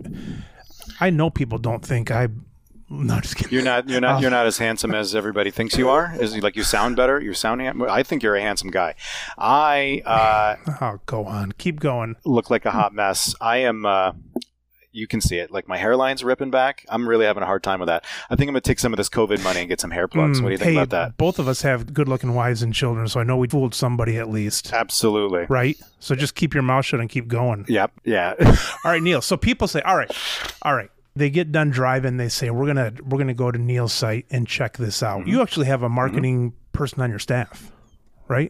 S1: I know people don't think I, no, just kidding.
S2: You're not, you're not,
S1: Oh.
S2: you're not as handsome as everybody thinks you are. Is it like you sound better? You're sounding, I think you're a handsome guy. I, uh,
S1: Oh, go on. Keep going.
S2: look like a hot mess. I am, uh, you can see it. Like my hairline's ripping back. I'm really having a hard time with that. I think I'm going to take some of this COVID money and get some hair plugs.
S1: Mm,
S2: What do you think
S1: hey,
S2: about that?
S1: Both of us have good looking wives and children, so I know we fooled somebody at least.
S2: Absolutely.
S1: Right? So just keep your mouth shut and keep going.
S2: Yep. Yeah.
S1: All right, Neil. So people say, all right, all right. They get done driving. They say, we're gonna we're gonna go to Neil's site and check this out.
S2: Mm-hmm.
S1: You actually have a marketing person on your staff, right?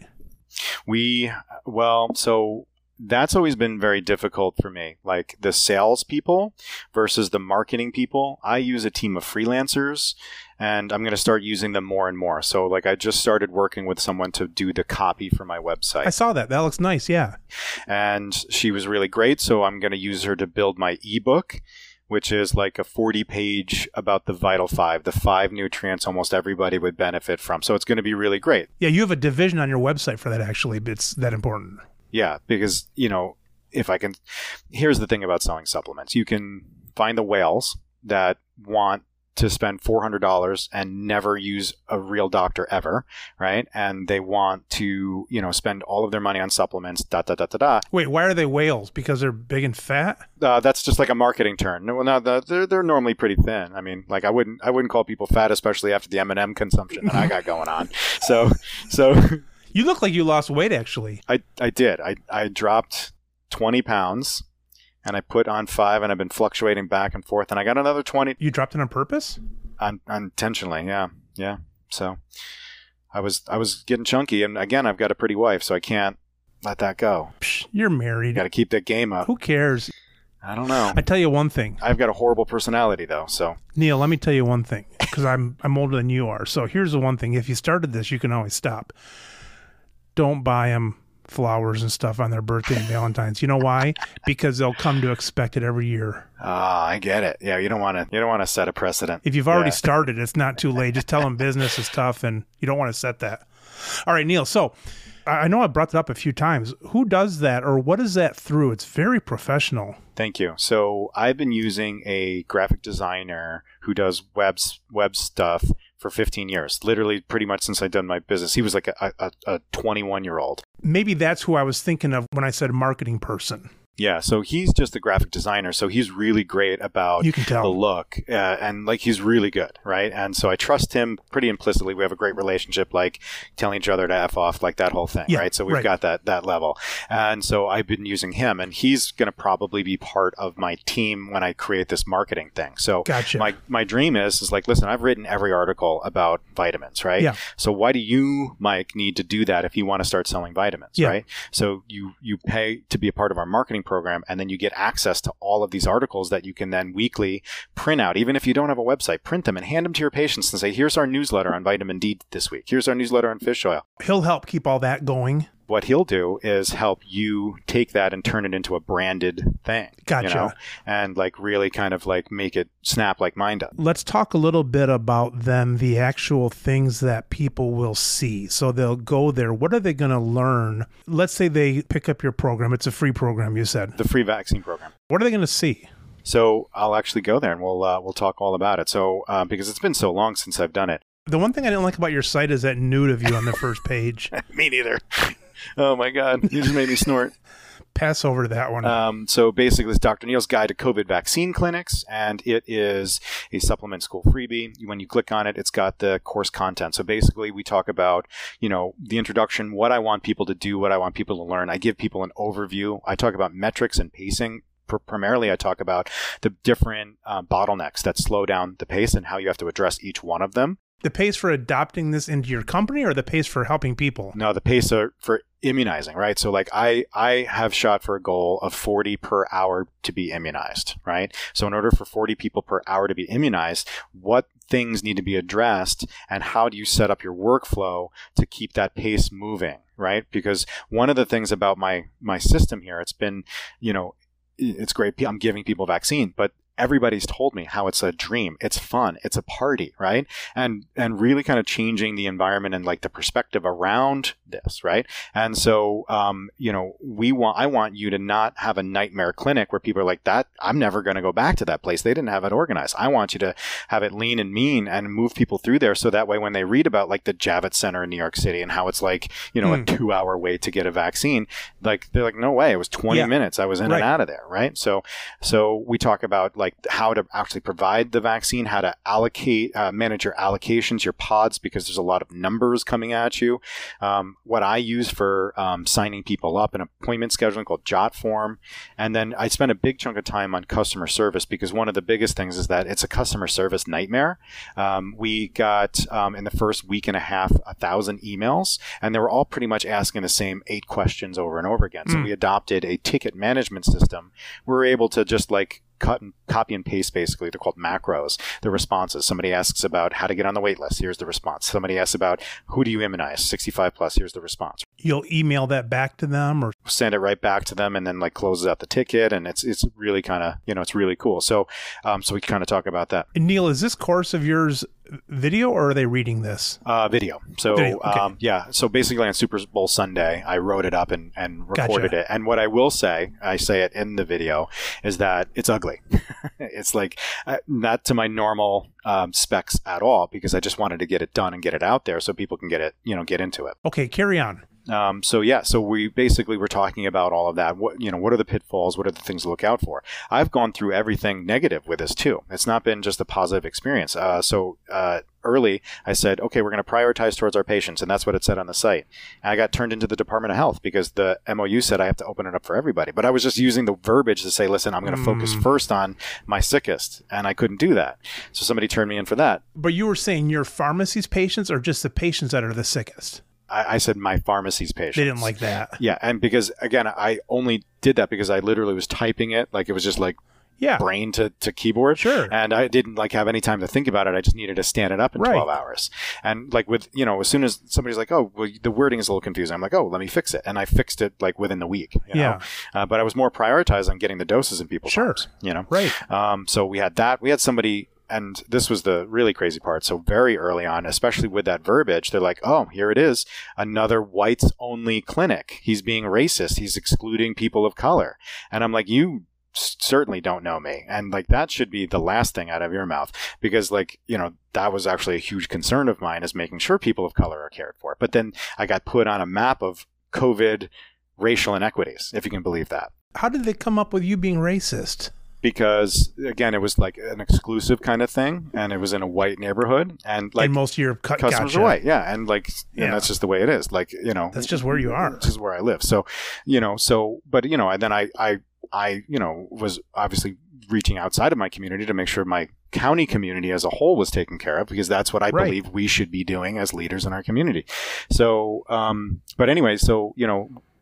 S2: We, well, so that's always been very difficult for me. Like the sales people versus the marketing people. I use a team of freelancers and I'm going to start using them more and more. So like I just started working with someone to do the copy for my website.
S1: I saw that. That looks nice. Yeah.
S2: And she was really great. So I'm going to use her to build my ebook, which is like a forty page about the Vital Five, the five nutrients almost everybody would benefit from. So it's going to be really great.
S1: Yeah. You have a division on your website for that. Actually, it's that important.
S2: Yeah, because, you know, if I can, here's the thing about selling supplements. You can find the whales that want to spend four hundred dollars and never use a real doctor ever, right? And they want to, you know, spend all of their money on supplements, da, da, da, da, da.
S1: Wait, why are they whales? Because they're big and fat?
S2: Uh, that's just like a marketing term. No, well, no, the, they're, they're normally pretty thin. I mean, like I wouldn't, I wouldn't call people fat, especially after the M and M consumption that I got going on. So, so
S1: You look like you lost weight, actually.
S2: I, I did. I, I dropped twenty pounds and I put on five and I've been fluctuating back and forth and I got another twenty
S1: You dropped it on purpose?
S2: un, unintentionally. Yeah. Yeah. So I was, I was getting chunky and again, I've got a pretty wife, so I can't let that go.
S1: Psh, you're married.
S2: Got to keep that game up.
S1: Who cares?
S2: I don't know.
S1: I tell you one thing.
S2: I've got a horrible personality though. So
S1: Neil, let me tell you one thing, because I'm I'm older than you are. So here's the one thing. If you started this, you can always stop. Don't buy them flowers and stuff on their birthday and Valentine's. You know why? Because they'll come to expect it every year.
S2: Ah, I get it. Yeah, you don't want to. You don't want to set a precedent.
S1: If you've already
S2: Yeah.
S1: started, it's not too late. Just tell them business is tough, and you don't want to set that. All right, Neil. So I I know I brought it up a few times. Who does that, or what is that through? It's very professional.
S2: Thank you. So I've been using a graphic designer who does web web stuff for fifteen years, literally pretty much since I've done my business. He was like a, a, a twenty-one year old.
S1: Maybe that's who I was thinking of when I said marketing person.
S2: Yeah, so he's just a graphic designer, so he's really great about
S1: You can tell.
S2: the look, uh, and like he's really good, right? And so I trust him pretty implicitly. We have a great relationship, like telling each other to F off, like that whole thing,
S1: Yeah,
S2: right? So we've
S1: right.
S2: got that that level, and so I've been using him, and he's going to probably be part of my team when I create this marketing thing. So
S1: Gotcha.
S2: my my dream is is like, listen, I've written every article about vitamins, right?
S1: Yeah.
S2: So why do you, Mike, need to do that if you want to start selling vitamins,
S1: Yeah.
S2: right? So you you pay to be a part of our marketing program, and then you get access to all of these articles that you can then weekly print out. Even if you don't have a website, print them and hand them to your patients and say, here's our newsletter on vitamin D this week. Here's our newsletter on fish oil.
S1: He'll help keep all that going.
S2: What he'll do is help you take that and turn it into a branded thing.
S1: Gotcha.
S2: You know? And like really kind of like make it snap like mine does.
S1: Let's talk a little bit about then the actual things that people will see. So they'll go there. What are they going to learn? Let's say they pick up your program. It's a free program, you said.
S2: The free vaccine program.
S1: What are they going to see?
S2: So I'll actually go there and we'll uh, we'll talk all about it. So uh, because it's been so long since I've done it.
S1: The one thing I didn't like about your site is that nude of you on the first page.
S2: Me neither. Oh my God. You just made me snort.
S1: Pass over to that one.
S2: Um, so basically, it's Doctor Neal's Guide to COVID Vaccine Clinics, and it is a supplement school freebie. When you click on it, it's got the course content. So basically, we talk about, you know, the introduction, what I want people to do, what I want people to learn. I give people an overview. I talk about metrics and pacing. Primarily, I talk about the different uh, bottlenecks that slow down the pace and how you have to address each one of them.
S1: The pace for adopting this into your company or the pace for helping people?
S2: No, the pace are for immunizing, right? So like I, I have shot for a goal of forty per hour to be immunized, right? So in order for forty people per hour to be immunized, what things need to be addressed and how do you set up your workflow to keep that pace moving, right? Because one of the things about my, my system here, it's been, you know, it's great. I'm giving people vaccine, but everybody's told me how it's a dream. It's fun. It's a party, right? And and really kind of changing the environment and like the perspective around this, right? And so, um, you know, we want I want you to not have a nightmare clinic where people are like, that I'm never going to go back to that place. They didn't have it organized. I want you to have it lean and mean and move people through there, so that way when they read about like the Javits Center in New York City and how it's like, you know, mm. a two-hour wait to get a vaccine, like they're like, no way, it was twenty yeah. minutes. I was in right. and out of there, right? So, so we talk about like how to actually provide the vaccine, how to allocate, uh, manage your allocations, your pods, because there's a lot of numbers coming at you. Um, what I use for um, signing people up, an appointment scheduling called JotForm. And then I spend a big chunk of time on customer service, because one of the biggest things is that it's a customer service nightmare. Um, we got um, in the first week and a half, a thousand emails, and they were all pretty much asking the same eight questions over and over again. Mm. So we adopted a ticket management system. We were able to just like cut and copy and paste, basically. They're called macros, the responses. Somebody asks about how to get on the wait list. Here's the response. Somebody asks about who do you immunize? sixty-five plus. Here's the response.
S1: You'll email that back to them or
S2: send it right back to them, and then like closes out the ticket. And it's, it's really kind of, you know, it's really cool. So, um, so we kind of talk about that.
S1: And Neal, is this course of yours video or are they reading this?
S2: Uh, video. So,
S1: video. Okay.
S2: um, yeah. So basically on Super Bowl Sunday, I wrote it up and, and recorded
S1: Gotcha.
S2: it. And what I will say, I say it in the video, is that it's ugly. It's like uh, not to my normal um, specs at all, because I just wanted to get it done and get it out there so people can get it, you know, get into it.
S1: Okay, carry on.
S2: Um, so yeah, so we basically were talking about all of that. What, you know, what are the pitfalls? What are the things to look out for? I've gone through everything negative with this too. It's not been just a positive experience. Uh, so, uh, early, I said, okay, we're going to prioritize towards our patients. And that's what it said on the site. And I got turned into the Department of Health because the M O U said I have to open it up for everybody. But I was just using the verbiage to say, listen, I'm going to mm. focus first on my sickest. And I couldn't do that. So somebody turned me in for that.
S1: But you were saying your pharmacy's patients or just the patients that are the sickest?
S2: I, I said my pharmacy's patients.
S1: They didn't like that.
S2: Yeah. And because, again, I only did that because I literally was typing it. Like it was just like
S1: yeah.
S2: brain to, to keyboard.
S1: Sure.
S2: And I didn't like have any time to think about it. I just needed to stand it up in
S1: right.
S2: twelve hours. And like with, you know, as soon as somebody's like, oh, well, the wording is a little confusing. I'm like, oh, let me fix it. And I fixed it like within the week. You
S1: yeah.
S2: know? Uh, but I was more prioritized on getting the doses in people's
S1: sure.
S2: arms, you know?
S1: Right.
S2: Um, so we had that. We had somebody, and this was the really crazy part. So very early on, especially with that verbiage, they're like, oh, here it is. Another whites only clinic. He's being racist. He's excluding people of color. And I'm like, you certainly don't know me. And like, that should be the last thing out of your mouth, because like, you know, that was actually a huge concern of mine, is making sure people of color are cared for. But then I got put on a map of COVID racial inequities, if you can believe that.
S1: How did they come up with you being racist?
S2: Because again, it was like an exclusive kind of thing, and it was in a white neighborhood, and like
S1: and most of your cu-
S2: customers
S1: gotcha.
S2: are white, yeah, and like
S1: yeah.
S2: and that's just the way it is. Like, you know,
S1: that's just where you are.
S2: This is where I live. So, you know, so but you know, and then I I I you know was obviously reaching outside of my community to make sure my county community as a whole was taken care of, because that's what I
S1: right.
S2: believe we should be doing as leaders in our community. So, um, but anyway, so you know.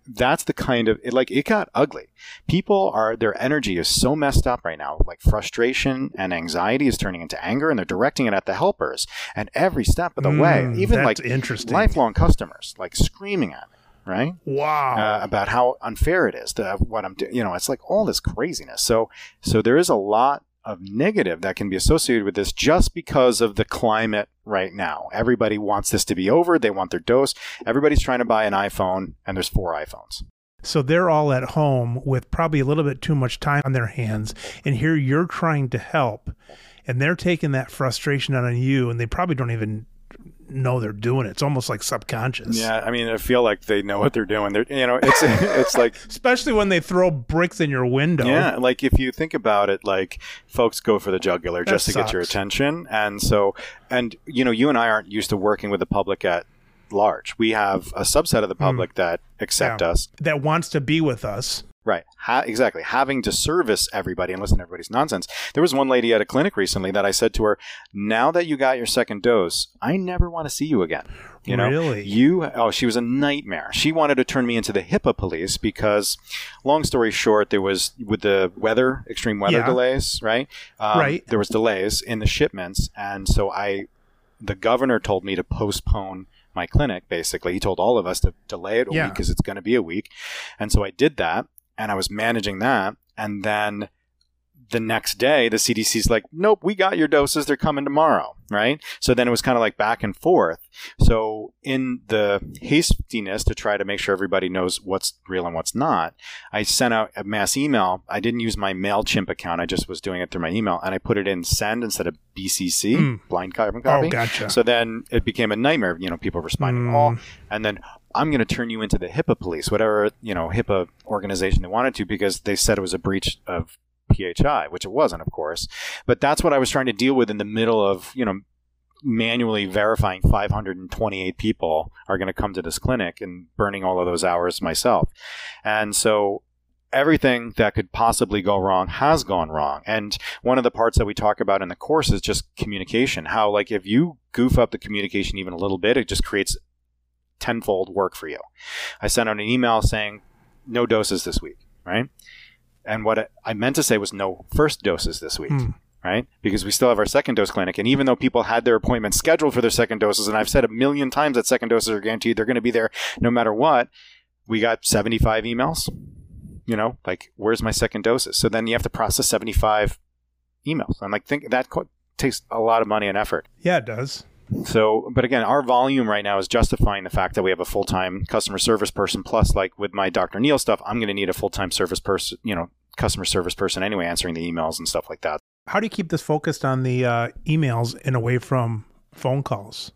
S2: that's the kind of, it, like, it got ugly. People are, their energy is so messed up right now. Like, frustration and anxiety is turning into anger, and they're directing it at the helpers. And every step of the
S1: Mm,
S2: way, even
S1: that's
S2: like
S1: interesting.
S2: lifelong customers, like screaming at me, right?
S1: Wow.
S2: Uh, about how unfair it is to what I'm doing. You know, it's like all this craziness. So, so there is a lot of negative that can be associated with this just because of the climate right now. Everybody wants this to be over. They want their dose. Everybody's trying to buy an iPhone, and there's four iPhones.
S1: So they're all at home with probably a little bit too much time on their hands. And here you're trying to help, and they're taking that frustration out on you, and they probably don't even know they're doing it. It's almost like subconscious.
S2: Yeah, I mean, I feel like they know what they're doing. They're, you know, it's it's like,
S1: especially when they throw bricks in your window.
S2: yeah, like if you think about it, like folks go for the jugular
S1: That
S2: just to
S1: sucks.
S2: get your attention, and so, and you know, you and I aren't used to working with the public at large. We have a subset of the public that accept
S1: Yeah.
S2: us.
S1: That wants to be with us.
S2: Right. Ha- exactly. Having to service everybody and listen to everybody's nonsense. There was one lady at a clinic recently that I said to her, now that you got your second dose, I never want to see you again. You know,
S1: Really?
S2: you, oh, she was a nightmare. She wanted to turn me into the HIPAA police because, long story short, there was, with the weather, extreme weather
S1: Yeah.
S2: delays, right? Um,
S1: Right.
S2: There was delays in the shipments. And so I, the governor told me to postpone my clinic, basically. He told all of us to delay it a
S1: Yeah.
S2: week because it's going to be a week. And so I did that. And I was managing that. And then the next day, the C D C's like, nope, we got your doses. They're coming tomorrow. Right. So then it was kind of like back and forth. So in the hastiness to try to make sure everybody knows what's real and what's not, I sent out a mass email. I didn't use my MailChimp account. I just was doing it through my email. And I put it in send instead of B C C,
S1: Mm.
S2: blind carbon copy.
S1: Oh, gotcha.
S2: So then it became a nightmare. You know, people responding
S1: Mm.
S2: all. And then I'm going to turn you into the HIPAA police, whatever, you know, HIPAA organization they wanted to, because they said it was a breach of P H I, which it wasn't, of course. But that's what I was trying to deal with in the middle of, you know, manually verifying five hundred twenty-eight people are going to come to this clinic and burning all of those hours myself. And so everything that could possibly go wrong has gone wrong. And one of the parts that we talk about in the course is just communication. How, like, if you goof up the communication even a little bit, it just creates tenfold work for you. I sent out an email saying no doses this week, right? And what I meant to say was no first doses this week,
S1: Hmm.
S2: right? Because we still have our second dose clinic. And even though people had their appointments scheduled for their second doses, and I've said a million times that second doses are guaranteed, they're going to be there no matter what, we got seventy-five emails, you know, like, where's my second doses? So then you have to process seventy-five emails. I'm like, think that co- takes a lot of money and effort.
S1: Yeah, it does.
S2: So, but again, our volume right now is justifying the fact that we have a full-time customer service person. Plus, like with my Doctor Neil stuff, I'm going to need a full-time service person, you know, customer service person anyway, answering the emails and stuff like that.
S1: How do you keep this focused on the uh, emails and away from phone calls?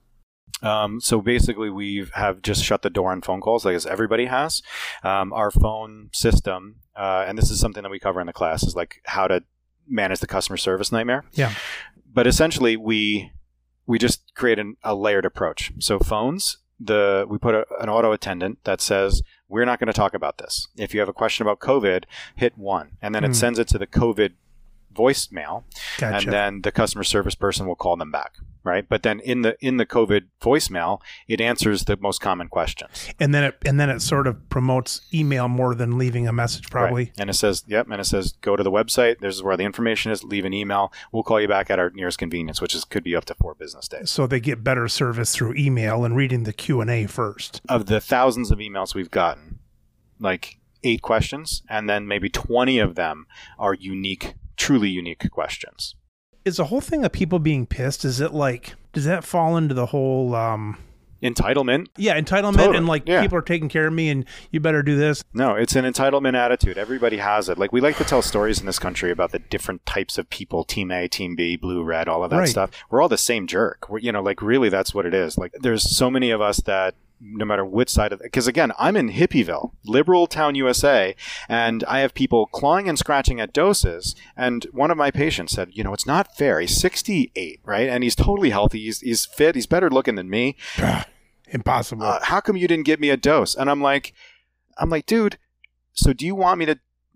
S2: Um, so basically, we have just shut the door on phone calls, like as everybody has. Um, our phone system, uh, and this is something that we cover in the class, is like how to manage the customer service nightmare.
S1: Yeah.
S2: But essentially, we we just create an, a layered approach. So phones, the we put a, an auto attendant that says, we're not going to talk about this. If you have a question about COVID, hit one. And then
S1: Hmm.
S2: it sends it to the COVID voicemail.
S1: Gotcha.
S2: And then the customer service person will call them back, right? But then in the in the COVID voicemail, it answers the most common questions.
S1: And then it and then it sort of promotes email more than leaving a message, probably.
S2: Right. And it says, yep, and it says, go to the website. This is where the information is. Leave an email. We'll call you back at our nearest convenience, which is could be up to four business days.
S1: So they get better service through email and reading the Q and A first.
S2: Of the thousands of emails we've gotten, like eight questions, and then maybe twenty of them are unique, truly unique questions.
S1: Is the whole thing of people being pissed, is it like, does that fall into the whole, um,
S2: Entitlement?
S1: yeah, entitlement
S2: Totally,
S1: and like
S2: yeah.
S1: people are taking care of me and you better do this?
S2: No, it's an entitlement attitude. Everybody has it. Like, we like to tell stories in this country about the different types of people, team A, team B, blue, red, all of that
S1: Right.
S2: stuff. We're all the same jerk. We're, you know, like, really, that's what it is. Like, there's so many of us that no matter which side of it, because again, I'm in Hippieville, liberal town U S A, and I have people clawing and scratching at doses. And one of my patients said, you know, it's not fair. He's sixty-eight, right? And he's totally healthy. He's, he's fit. He's better looking than me.
S1: Impossible.
S2: Uh, how come you didn't give me a dose? And I'm like, I'm like, dude, so do you want me to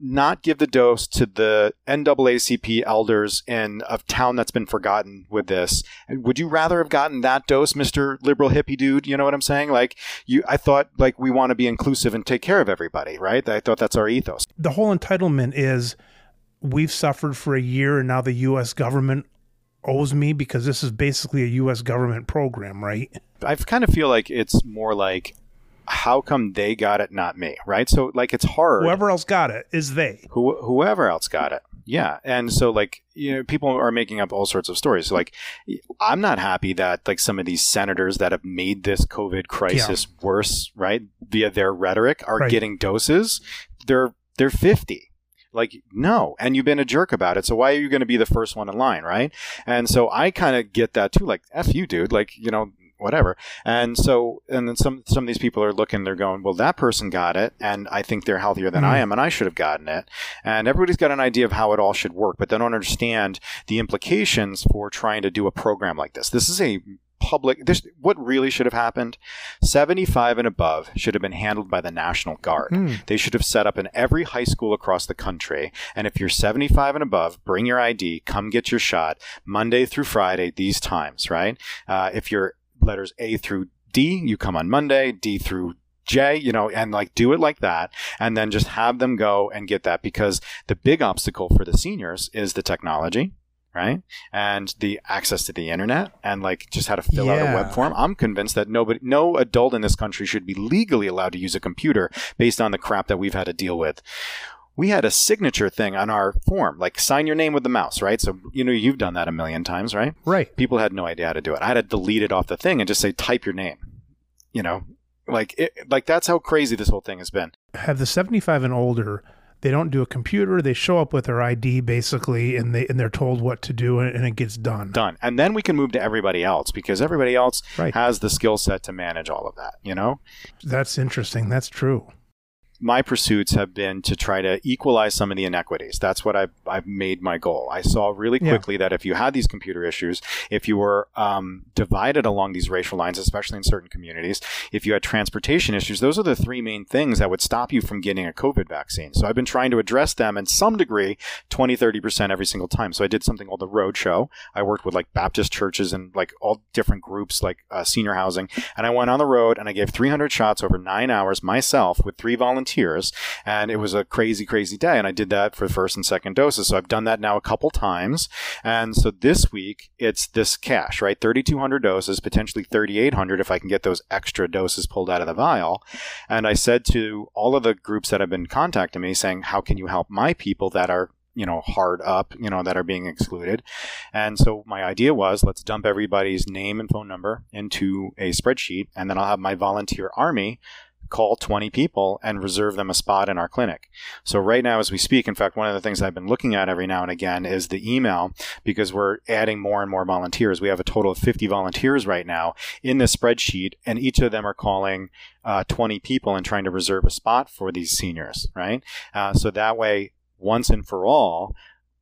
S2: not give the dose to the N double A C P elders in a town that's been forgotten with this? Would you rather have gotten that dose, Mister Liberal hippie dude? You know what I'm saying? Like, you, I thought, like, we want to be inclusive and take care of everybody, right? I thought that's our ethos.
S1: The whole entitlement is we've suffered for a year and now the U S government owes me because this is basically a U S government program, right?
S2: I kind of feel like it's more like, how come they got it, not me, right? So, like, it's hard.
S1: Whoever else got it is they.
S2: Who, whoever else got it. Yeah. And so, like, you know, people are making up all sorts of stories. So, like, I'm not happy that, like, some of these senators that have made this COVID crisis yeah. worse, right, via their rhetoric are right. getting doses. They're they're fifty. Like, no. And you've been a jerk about it. So why are you going to be the first one in line, right? And so I kind of get that too. Like, F you, dude. Like, you know, whatever. And so, and then some, some of these people are looking, they're going, well, that person got it, and I think they're healthier than mm. I am, and I should have gotten it. And everybody's got an idea of how it all should work, but they don't understand the implications for trying to do a program like this. This is a public, this, what really should have happened, seventy-five and above should have been handled by the National Guard. Mm. They should have set up in every high school across the country. And if you're seventy-five and above, bring your I D, come get your shot Monday through Friday, these times, right? Uh, if you're letters A through D, you come on Monday, D through J, you know, and like do it like that, and then just have them go and get that, because the big obstacle for the seniors is the technology, right? And the access to the internet, and like just how to fill yeah. out a web form. I'm convinced that nobody, no adult in this country should be legally allowed to use a computer based on the crap that we've had to deal with. We had a signature thing on our form, like sign your name with the mouse, right? So, you know, you've done that a million times, right?
S1: Right.
S2: People had no idea how to do it. I had to delete it off the thing and just say, type your name, you know, like, it, like that's how crazy this whole thing has been.
S1: Have the seventy-five and older, they don't do a computer. They show up with their I D basically, and they and they're told what to do, and it gets done.
S2: Done. And then we can move to everybody else, because everybody else
S1: right.
S2: has the skill set to manage all of that, you know?
S1: That's interesting. That's true.
S2: My pursuits have been to try to equalize some of the inequities. That's what I've, I've made my goal. I saw really quickly yeah. that if you had these computer issues, if you were um, divided along these racial lines, especially in certain communities, if you had transportation issues, those are the three main things that would stop you from getting a COVID vaccine. So I've been trying to address them in some degree, twenty, thirty percent every single time. So I did something called the Road Show. I worked with like Baptist churches and like all different groups, like uh, senior housing. And I went on the road and I gave three hundred shots over nine hours myself with three volunteers. And it was a crazy, crazy day. And I did that for the first and second doses. So I've done that now a couple times. And so this week, it's this cache, right? thirty-two hundred doses, potentially thirty-eight hundred if I can get those extra doses pulled out of the vial. And I said to all of the groups that have been contacting me saying, how can you help my people that are, you know, hard up, you know, that are being excluded? And so my idea was, let's dump everybody's name and phone number into a spreadsheet. And then I'll have my volunteer army call twenty people and reserve them a spot in our clinic. So right now, as we speak, in fact, one of the things I've been looking at every now and again is the email, because we're adding more and more volunteers. We have a total of fifty volunteers right now in this spreadsheet, and each of them are calling uh, twenty people and trying to reserve a spot for these seniors, right? Uh, so that way, once and for all,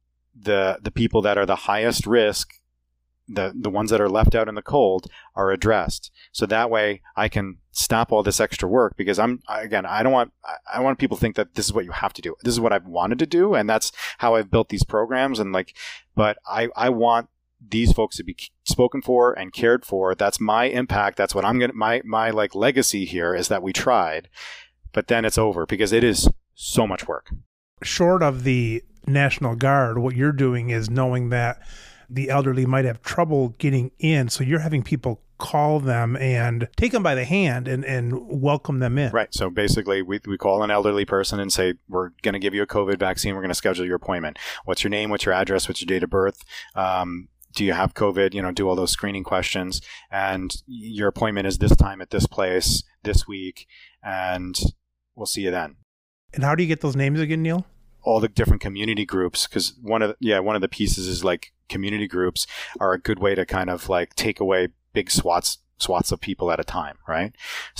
S2: the the people that are the highest risk, the the ones that are left out in the cold, are addressed. So that way I can stop all this extra work, because I'm, again, I don't want, I want people to think that this is what you have to do. This is what I've wanted to do, and that's how I've built these programs. And like, but I, I want these folks to be spoken for and cared for. That's my impact. That's what I'm going to, my, my like legacy here is that we tried, but then it's over, because it is so much work.
S1: Short of the National Guard, what you're doing is knowing that the elderly might have trouble getting in. So you're having people call them and take them by the hand and, and welcome them in.
S2: Right. So basically, we, we call an elderly person and say, we're going to give you a COVID vaccine. We're going to schedule your appointment. What's your name? What's your address? What's your date of birth? Um, do you have COVID? You know, do all those screening questions. And your appointment is this time at this place, this week, and we'll see you then.
S1: And how do you get those names again, Neil?
S2: All the different community groups, because one of the, yeah one of the pieces is like community groups are a good way to kind of like take away big swaths swaths of people at a time, right?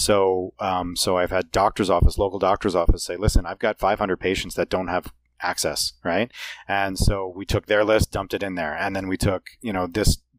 S2: So um, so I've had doctor's office, local doctor's office say, listen, I've got five hundred patients that don't have access, right? And so we took their list, dumped it in there, and then we took, you know, this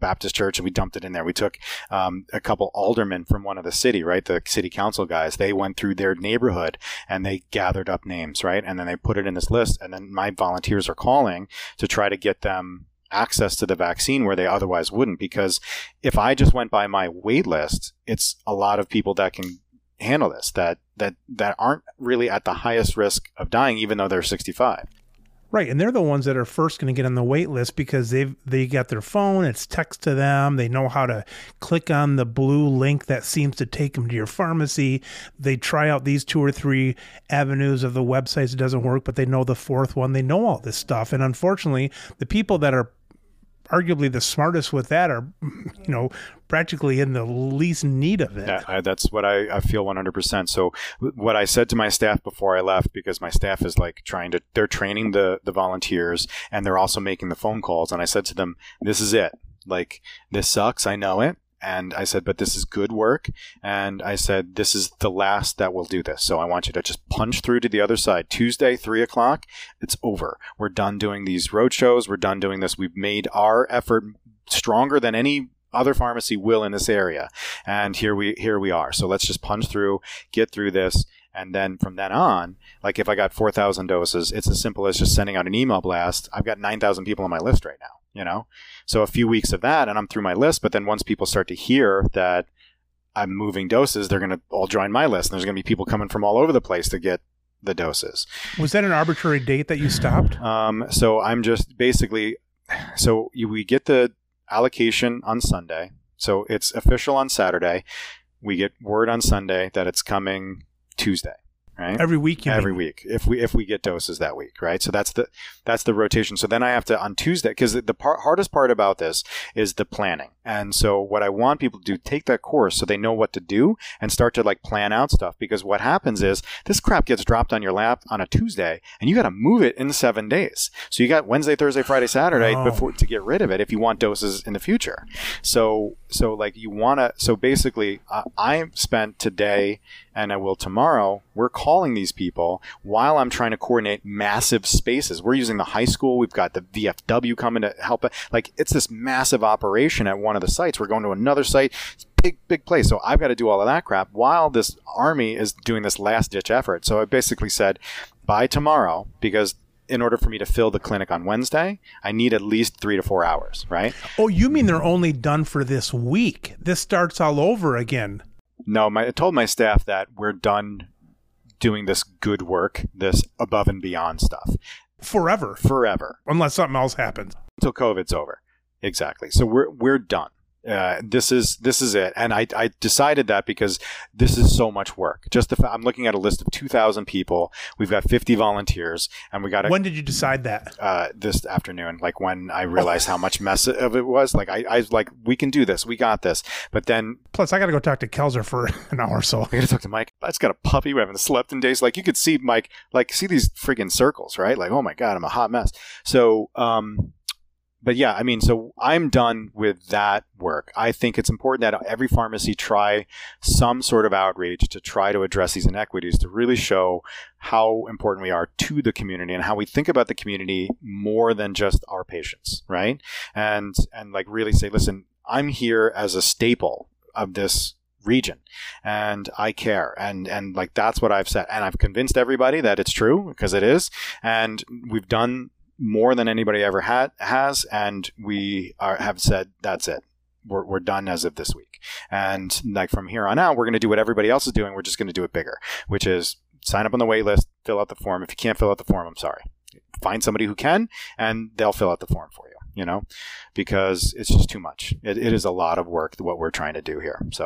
S2: Baptist church and we dumped it in there. We took um, a couple aldermen from one of the city, right? The city council guys, they went through their neighborhood and they gathered up names, right? And then they put it in this list. And then my volunteers are calling to try to get them access to the vaccine where they otherwise wouldn't. Because if I just went by my wait list, it's a lot of people that can handle this, that that that aren't really at the highest risk of dying, even though they're sixty-five.
S1: Right, and they're the ones that are first going to get on the wait list because they've they got their phone, it's text to them, they know how to click on the blue link that seems to take them to your pharmacy. They try out these two or three avenues of the websites, it doesn't work, but they know the fourth one. They know all this stuff, and unfortunately, the people that are arguably the smartest with that are, you know, practically in the least need of it.
S2: Yeah, I, that's what I, I feel one hundred percent. So what I said to my staff before I left, because my staff is like trying to, they're training the, the volunteers and they're also making the phone calls. And I said to them, this is it. Like, this sucks. I know it. And I said, but this is good work. And I said, this is the last that will do this. So I want you to just punch through to the other side. Tuesday, three o'clock, it's over. We're done doing these road shows. We're done doing this. We've made our effort stronger than any other pharmacy will in this area. And here we, here we are. So let's just punch through, get through this. And then from then on, like if I got four thousand doses, it's as simple as just sending out an email blast. I've got nine thousand people on my list right now, you know? So a few weeks of that and I'm through my list. But then once people start to hear that I'm moving doses, they're going to all join my list. And there's going to be people coming from all over the place to get the doses.
S1: Was that an arbitrary date that you stopped?
S2: Um, so I'm just basically, so you, we get the allocation on Sunday. So it's official on Saturday. We get word on Sunday that it's coming Tuesday, right?
S1: Every week, you
S2: every
S1: mean?
S2: week. If we if we get doses that week, right? So that's the that's the rotation. So then I have to on Tuesday, because the, the part, hardest part about this is the planning. And so what I want people to do, take that course so they know what to do and start to like plan out stuff. Because what happens is this crap gets dropped on your lap on a Tuesday, and you got to move it in seven days. So you got Wednesday, Thursday, Friday, Saturday
S1: Oh.
S2: before to get rid of it if you want doses in the future. So so like you want to. So basically, uh, I spent today and I will tomorrow. We're calling these people while I'm trying to coordinate massive spaces. We're using the high school. We've got the V F W coming to help. Like it's this massive operation at one of the sites. We're going to another site. It's a big, big place. So I've got to do all of that crap while this army is doing this last ditch effort. So I basically said by tomorrow, because in order for me to fill the clinic on Wednesday, I need at least three to four hours, right?
S1: Oh, you mean they're only done for this week? This starts all over again.
S2: No, my, I told my staff that we're done doing this good work, this above and beyond stuff.
S1: Forever.
S2: Forever.
S1: Unless something else happens.
S2: Until COVID's over. Exactly. So we're we're done. Uh, this is this is it, and I, I decided that because this is so much work. Just the fa- I'm looking at a list of two thousand people. We've got fifty volunteers, and we got.
S1: When did you decide that?
S2: Uh, this afternoon, like when I realized how much mess of it was. Like I, I was like, we can do this, we got this. But then,
S1: Plus, I got to go talk to Kelzer for an hour or so.
S2: I got to talk to Mike. I just got a puppy. We haven't slept in days. Like you could see Mike, like see these freaking circles, right? Like, oh my god, I'm a hot mess. So, um. But yeah, I mean, so I'm done with that work. I think it's important that every pharmacy try some sort of outreach to try to address these inequities, to really show how important we are to the community and how we think about the community more than just our patients, right? And and like really say, listen, I'm here as a staple of this region and I care, and and like that's what I've said, and I've convinced everybody that it's true because it is, and we've done more than anybody ever had has, and we are, have said that's it. We're we're done as of this week, and like from here on out, we're going to do what everybody else is doing. We're just going to do it bigger, which is sign up on the wait list, fill out the form. If you can't fill out the form, I'm sorry. Find somebody who can, and they'll fill out the form for you. You know, because it's just too much. It, it is a lot of work what we're trying to do here. So,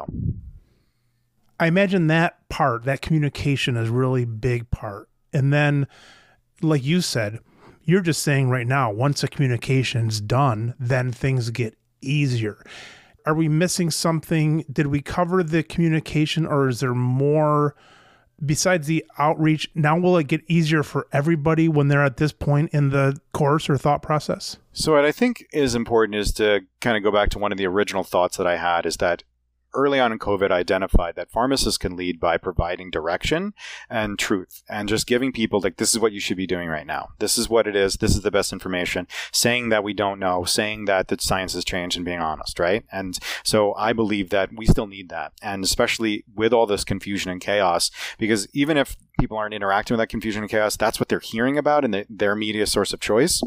S1: I imagine that part, that communication, is a really big part, and then, like you said. You're just saying right now, once the communication's done, then things get easier. Are we missing something? Did we cover the communication, or is there more besides the outreach? Now, will it get easier for everybody when they're at this point in the course or thought process?
S2: So what I think is important is to kind of go back to one of the original thoughts that I had, is that early on in COVID, I identified that pharmacists can lead by providing direction and truth and just giving people like, this is what you should be doing right now. This is what it is. This is the best information. Saying that we don't know, saying that the science has changed and being honest, right? And so I believe that we still need that. And especially with all this confusion and chaos, because even if people aren't interacting with that confusion and chaos, that's what they're hearing about in the, their media source of choice.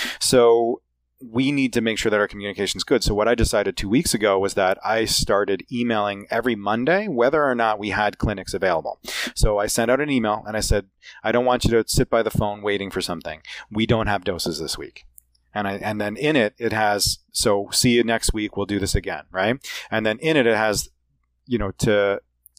S2: So we need to make sure that our communication is good. So what I decided two weeks ago was that I started emailing every Monday, whether or not we had clinics available. So I sent out an email and I said, I don't want you to sit by the phone waiting for something. We don't have doses this week. And I, and then in it, it has, so see you next week. We'll do this again. Right. And then in it, it has, you know, to,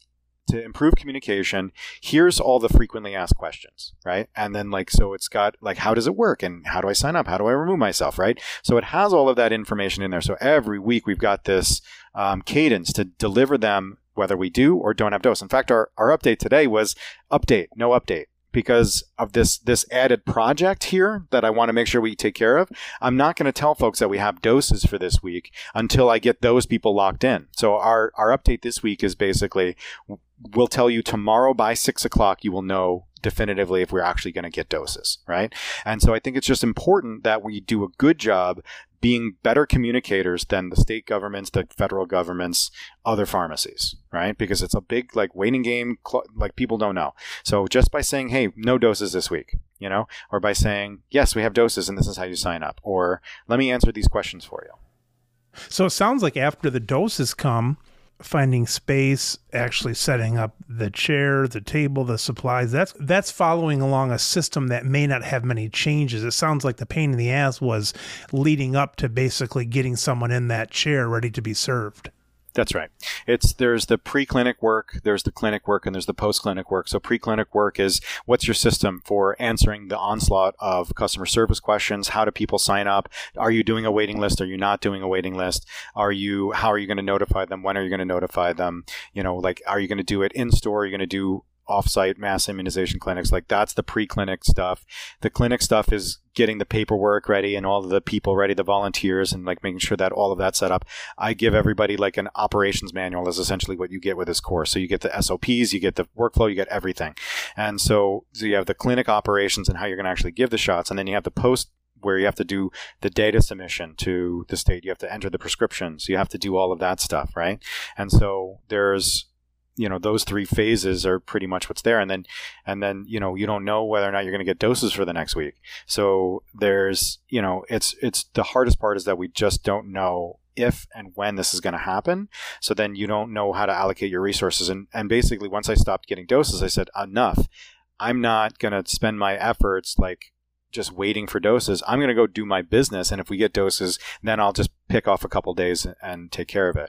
S2: to improve communication, here's all the frequently asked questions, right? And then like, so it's got like, how does it work? And how do I sign up? How do I remove myself, right? So it has all of that information in there. So every week we've got this um, cadence to deliver them, whether we do or don't have dose. In fact, our, our update today was update, no update. Because of this this added project here that I want to make sure we take care of, I'm not going to tell folks that we have doses for this week until I get those people locked in. So our, our update this week is basically, we'll tell you tomorrow by six o'clock, you will know definitively if we're actually going to get doses, right? And so I think it's just important that we do a good job being better communicators than the state governments, the federal governments, other pharmacies, right? Because it's a big like waiting game, like people don't know. So just by saying, hey, no doses this week, you know, or by saying, yes, we have doses and this is how you sign up, or let me answer these questions for you.
S1: So it sounds like after the doses come, finding space, actually setting up the chair, the table, the supplies, that's that's following along a system that may not have many changes. It sounds like the pain in the ass was leading up to basically getting someone in that chair ready to be served.
S2: That's right. It's there's the pre-clinic work, there's the clinic work, and there's the post-clinic work. So pre-clinic work is what's your system for answering the onslaught of customer service questions? How do people sign up? Are you doing a waiting list? Are you not doing a waiting list? Are you? How are you going to notify them? When are you going to notify them? You know, like, are you going to do it in store? Are you going to do off-site mass immunization clinics? Like, that's the pre-clinic stuff. The clinic stuff is getting the paperwork ready and all of the people ready, the volunteers, and like making sure that all of that's set up. I give everybody like an operations manual is essentially what you get with this course. So you get the S O Ps, you get the workflow, you get everything. And so, so you have the clinic operations and how you're going to actually give the shots. And then you have the post where you have to do the data submission to the state. You have to enter the prescriptions. You have to do all of that stuff, right? And so there's, you know, those three phases are pretty much what's there. And then, and then, you know, you don't know whether or not you're going to get doses for the next week. So there's, you know, it's, it's the hardest part is that we just don't know if and when this is going to happen. So then you don't know how to allocate your resources. And, and basically once I stopped getting doses, I said, enough. I'm not going to spend my efforts like just waiting for doses. I'm going to go do my business. And if we get doses, then I'll just pick off a couple days and take care of it.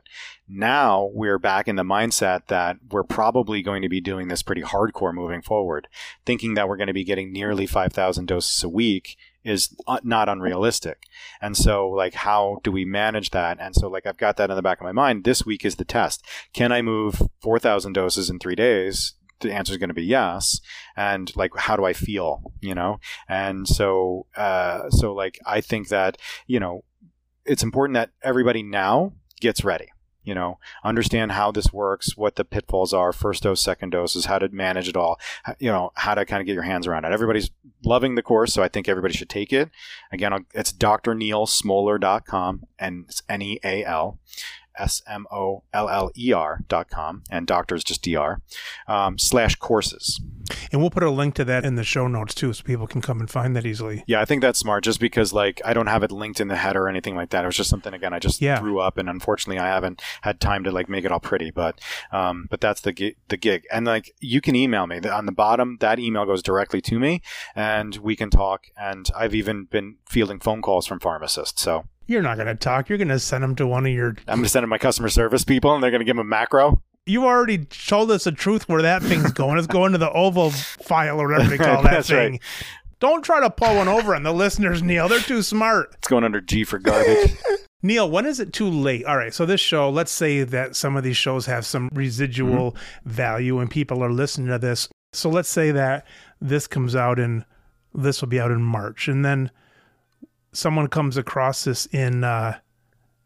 S2: Now we're back in the mindset that we're probably going to be doing this pretty hardcore moving forward. Thinking that we're going to be getting nearly five thousand doses a week is not unrealistic. And so like, how do we manage that? And so like, I've got that in the back of my mind. This week is the test. Can I move four thousand doses in three days? The answer is going to be yes. And like, how do I feel, you know? And so, uh, so like, I think that, you know, it's important that everybody now gets ready, you know, understand how this works, what the pitfalls are, first dose, second doses, how to manage it all, you know, how to kind of get your hands around it. Everybody's loving the course, so I think everybody should take it. Again, it's D R neal smoller dot com, and it's N E A L. S M O L L E R dot com, and doctor is just D R, um, slash courses.
S1: And we'll put a link to that in the show notes too, so people can come and find that easily.
S2: Yeah, I think that's smart, just because like I don't have it linked in the header or anything like that. It was just something, again, I just yeah. threw up, and unfortunately I haven't had time to like make it all pretty, but um, but that's the gig, the gig. And like, you can email me. On the bottom, that email goes directly to me, and we can talk. And I've even been fielding phone calls from pharmacists, so.
S1: You're not going to talk. You're going to send them to one of your...
S2: I'm going to send them my customer service people, and they're going to give them a macro.
S1: You already told us the truth where that thing's going. It's going to the oval file or whatever they call that
S2: That's
S1: thing.
S2: Right.
S1: Don't try to pull one over on the listeners, Neil. They're too smart.
S2: It's going under G for garbage.
S1: Neil, when is it too late? All right, so this show, let's say that some of these shows have some residual mm-hmm. value and people are listening to this. So let's say that this comes out in... This will be out in March, and then... someone comes across this in, uh, you know,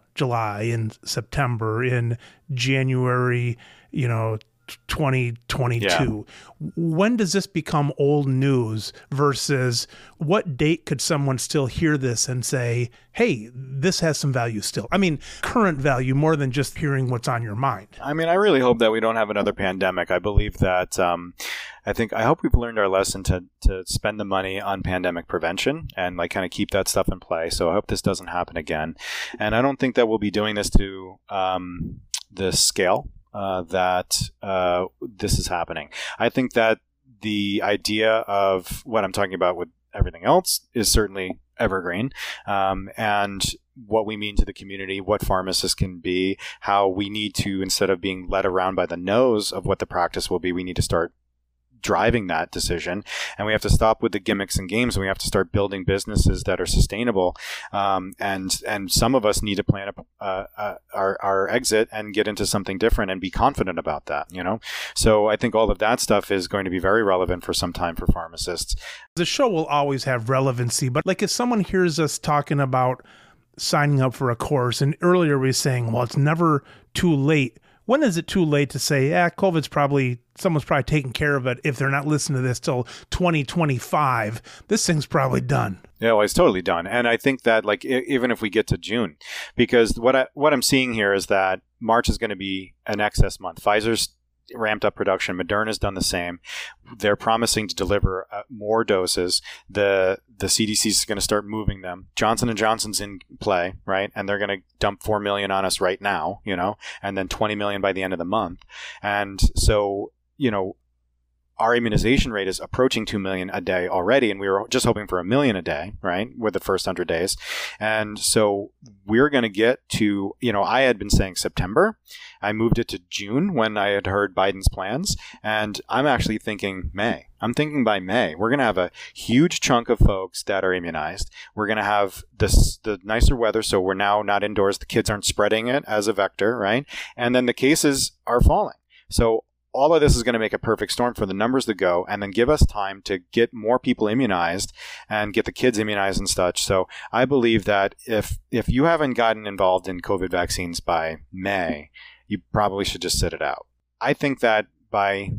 S1: July, in September, in January, you know, twenty twenty-two. Yeah. When does this become old news versus what date could someone still hear this and say, hey, this has some value still? I mean, current value more than just hearing what's on your mind.
S2: I mean, I really hope that we don't have another pandemic. I believe that, um, I think, I hope we've learned our lesson to, to spend the money on pandemic prevention and like kind of keep that stuff in play. So I hope this doesn't happen again. And I don't think that we'll be doing this to um, the scale Uh, that uh, this is happening. I think that the idea of what I'm talking about with everything else is certainly evergreen, um, and what we mean to the community, what pharmacists can be, how we need to, instead of being led around by the nose of what the practice will be, we need to start driving that decision, and we have to stop with the gimmicks and games, and we have to start building businesses that are sustainable. Um, and and some of us need to plan a, uh, uh, our our exit and get into something different and be confident about that. You know, so I think all of that stuff is going to be very relevant for some time for pharmacists.
S1: The show will always have relevancy, but like if someone hears us talking about signing up for a course, and earlier we were saying, well, it's never too late. When is it too late to say, yeah, COVID's probably, someone's probably taking care of it if they're not listening to this till twenty twenty-five? This thing's probably done.
S2: Yeah, well, it's totally done. And I think that, like, I- even if we get to June, because what, I, what I'm seeing here is that March is going to be an excess month. Pfizer's ramped up production. Moderna's done the same. They're promising to deliver uh, more doses. The the C D C is going to start moving them. Johnson and Johnson's in play, right? And they're going to dump four million on us right now, you know, and then twenty million by the end of the month. And so, you know, our immunization rate is approaching two million a day already, and we were just hoping for a million a day, right, with the first one hundred days. And so we're going to get to, you know, I had been saying September. I moved it to June when I had heard Biden's plans, and I'm actually thinking May. I'm thinking by May, we're going to have a huge chunk of folks that are immunized. We're going to have this, the nicer weather, so we're now not indoors. The kids aren't spreading it as a vector, right? And then the cases are falling. So all of this is going to make a perfect storm for the numbers to go, and then give us time to get more people immunized and get the kids immunized and such. So I believe that if if you haven't gotten involved in COVID vaccines by May, you probably should just sit it out. I think that by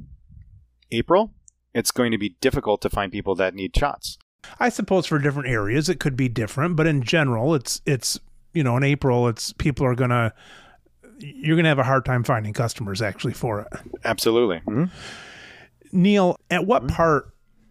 S2: April, it's going to be difficult to find people that need shots.
S1: I suppose for different areas it could be different, but in general, it's it's you know, in April, it's people are going to you're going to have a hard time finding customers actually for it.
S2: Absolutely. Mm-hmm.
S1: Neil, at what mm-hmm. part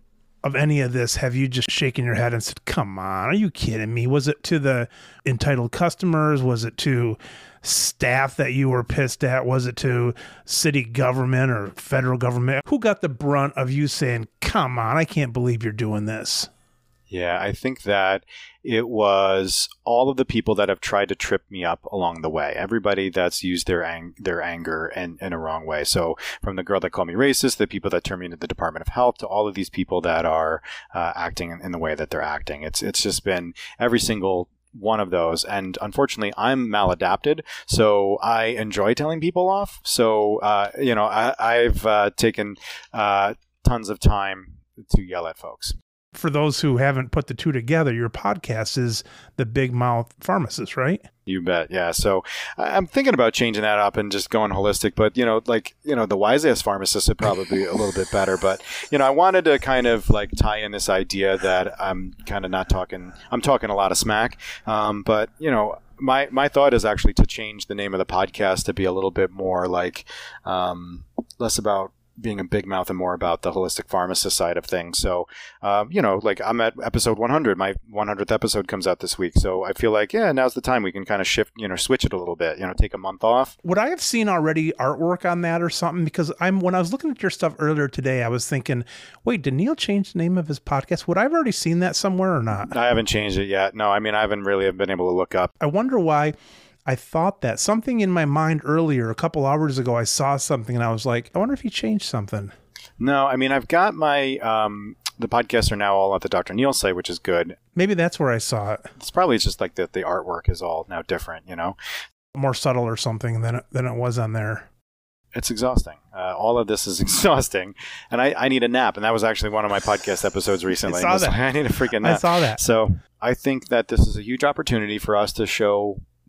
S1: of any of this have you just shaken your head and said, come on, are you kidding me? Was it to the entitled customers? Was it to staff that you were pissed at? Was it to city government or federal government? Who got the brunt of you saying, come on, I can't believe you're doing this?
S2: Yeah, I think that it was all of the people that have tried to trip me up along the way. Everybody that's used their ang- their anger in, in a wrong way. So from the girl that called me racist, the people that turned me into the Department of Health, to all of these people that are uh, acting in, in the way that they're acting. It's it's just been every single one of those. And unfortunately, I'm maladapted, so I enjoy telling people off. So, uh, you know, I, I've uh, taken uh, tons of time to yell at folks.
S1: For those who haven't put the two together, your podcast is The Big Mouth Pharmacist, right?
S2: You bet. Yeah. So I'm thinking about changing that up and just going holistic, but you know, like, you know, the Wise Ass Pharmacist would probably be a little bit better, but you know, I wanted to kind of like tie in this idea that I'm kind of not talking, I'm talking a lot of smack. Um, but you know, my, my thought is actually to change the name of the podcast to be a little bit more like, um, less about being a big mouth and more about the holistic pharmacist side of things. So, um, you know, like I'm at episode one hundred, my one hundredth episode comes out this week. So I feel like, yeah, now's the time we can kind of shift, you know, switch it a little bit, you know, take a month off.
S1: Would I have seen already artwork on that or something? Because I'm, when I was looking at your stuff earlier today, I was thinking, wait, did Neil change the name of his podcast? Would I have already seen that somewhere or not?
S2: I haven't changed it yet. No, I mean, I haven't really been able to look up.
S1: I wonder why. I thought that something in my mind earlier, a couple hours ago, I saw something and I was like, I wonder if he changed something.
S2: No, I mean, I've got my, um, the podcasts are now all at the Doctor Neil site, which is good.
S1: Maybe that's where I saw it.
S2: It's probably just like that the artwork is all now different, you know?
S1: More subtle or something than it, than it was on there.
S2: It's exhausting. Uh, all of this is exhausting. And I, I need a nap. And that was actually one of my podcast episodes recently.
S1: I saw that.
S2: Like, I need a freaking nap.
S1: I saw that.
S2: So I think that this is a huge opportunity for us to show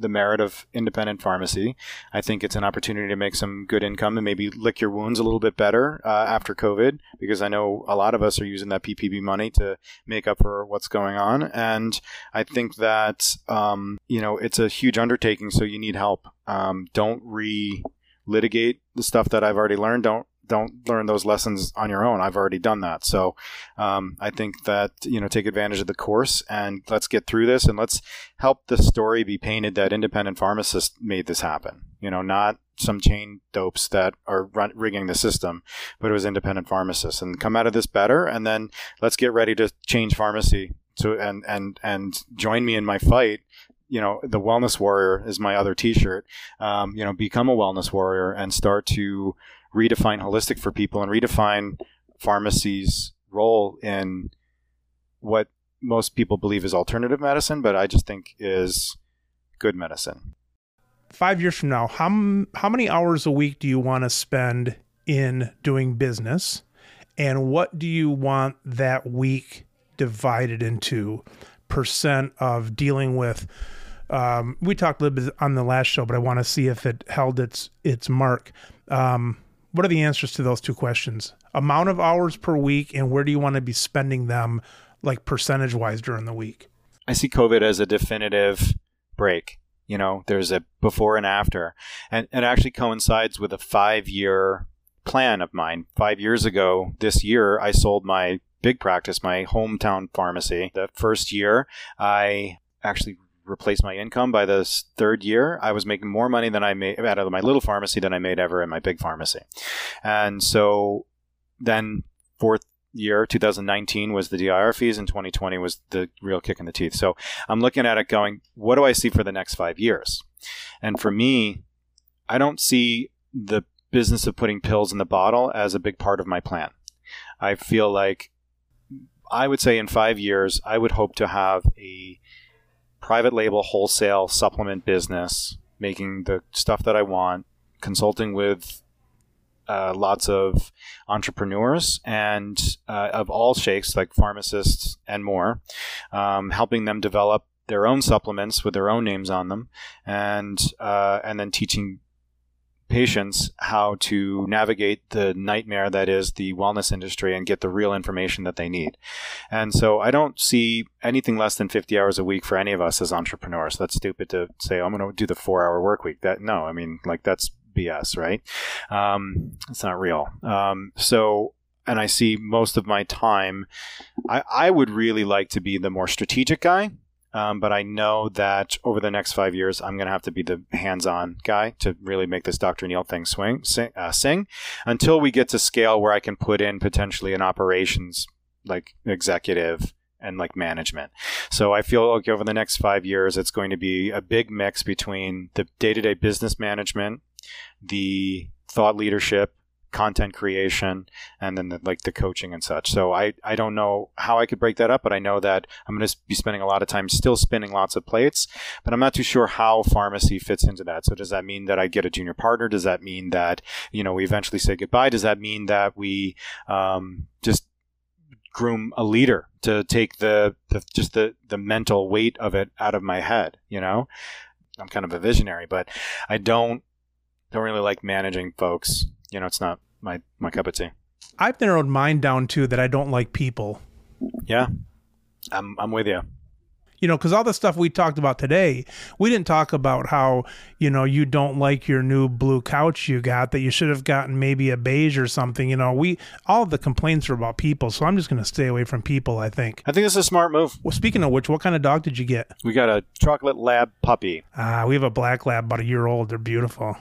S2: the merit of independent pharmacy. I think it's an opportunity to make some good income and maybe lick your wounds a little bit better uh, after COVID, because I know a lot of us are using that P P P money to make up for what's going on. And I think that, um, you know, it's a huge undertaking, so you need help. Um, don't re-litigate the stuff that I've already learned. Don't Don't learn those lessons on your own. I've already done that. So um, I think that, you know, take advantage of the course and let's get through this and let's help the story be painted that independent pharmacists made this happen. You know, not some chain dopes that are run, rigging the system, but it was independent pharmacists, and come out of this better. And then let's get ready to change pharmacy. So and and and join me in my fight. You know, the wellness warrior is my other T-shirt. Um, you know, become a wellness warrior and start to redefine holistic for people and redefine pharmacy's role in what most people believe is alternative medicine, but I just think is good medicine.
S1: Five years from now, how, m- how many hours a week do you want to spend in doing business? And what do you want that week divided into? Percent of dealing with, um, we talked a little bit on the last show, but I want to see if it held its, its mark. Um, What are the answers to those two questions? Amount of hours per week, and where do you want to be spending them, like percentage-wise during the week?
S2: I see COVID as a definitive break. You know, there's a before and after. And it actually coincides with a five-year plan of mine. Five years ago, this year, I sold my big practice, my hometown pharmacy. The first year, I actually replace my income. By the third year, I was making more money than I made out of my little pharmacy than I made ever in my big pharmacy. And so then fourth year, two thousand nineteen was the D I R fees, and twenty twenty was the real kick in the teeth. So I'm looking at it going, what do I see for the next five years? And for me, I don't see the business of putting pills in the bottle as a big part of my plan. I feel like I would say in five years, I would hope to have a private label wholesale supplement business, making the stuff that I want, consulting with uh, lots of entrepreneurs and uh, of all shapes, like pharmacists and more, um, helping them develop their own supplements with their own names on them, and uh, and then teaching patients how to navigate the nightmare that is the wellness industry and get the real information that they need. And so I don't see anything less than fifty hours a week for any of us as entrepreneurs. That's stupid to say, I'm going to do the four hour work week. That no, I mean, like that's B S, right? Um, it's not real. Um, so, and I see most of my time, I, I would really like to be the more strategic guy. Um, but I know that over the next five years, I'm going to have to be the hands-on guy to really make this Doctor Neal thing swing, sing, uh, sing until we get to scale where I can put in potentially an operations like executive and like management. So I feel like over the next five years, it's going to be a big mix between the day-to-day business management, the thought leadership, content creation, and then the, like the coaching and such. So I, I don't know how I could break that up, but I know that I'm going to be spending a lot of time still spinning lots of plates, but I'm not too sure how pharmacy fits into that. So does that mean that I get a junior partner? Does that mean that, you know, we eventually say goodbye? Does that mean that we um, just groom a leader to take the, the just the, the mental weight of it out of my head? You know, I'm kind of a visionary, but I don't, don't really like managing folks. You know, it's not my, my cup of tea.
S1: I've narrowed mine down too, that I don't like people.
S2: Yeah, I'm I'm with you.
S1: You know, because all the stuff we talked about today, we didn't talk about how, you know, you don't like your new blue couch you got, that you should have gotten maybe a beige or something. You know, we all of the complaints are about people, so I'm just going to stay away from people, I think.
S2: I think it's a smart move.
S1: Well, speaking of which, what kind of dog did you get?
S2: We got a chocolate lab puppy.
S1: Ah, uh, we have a black lab, about a year old. They're beautiful.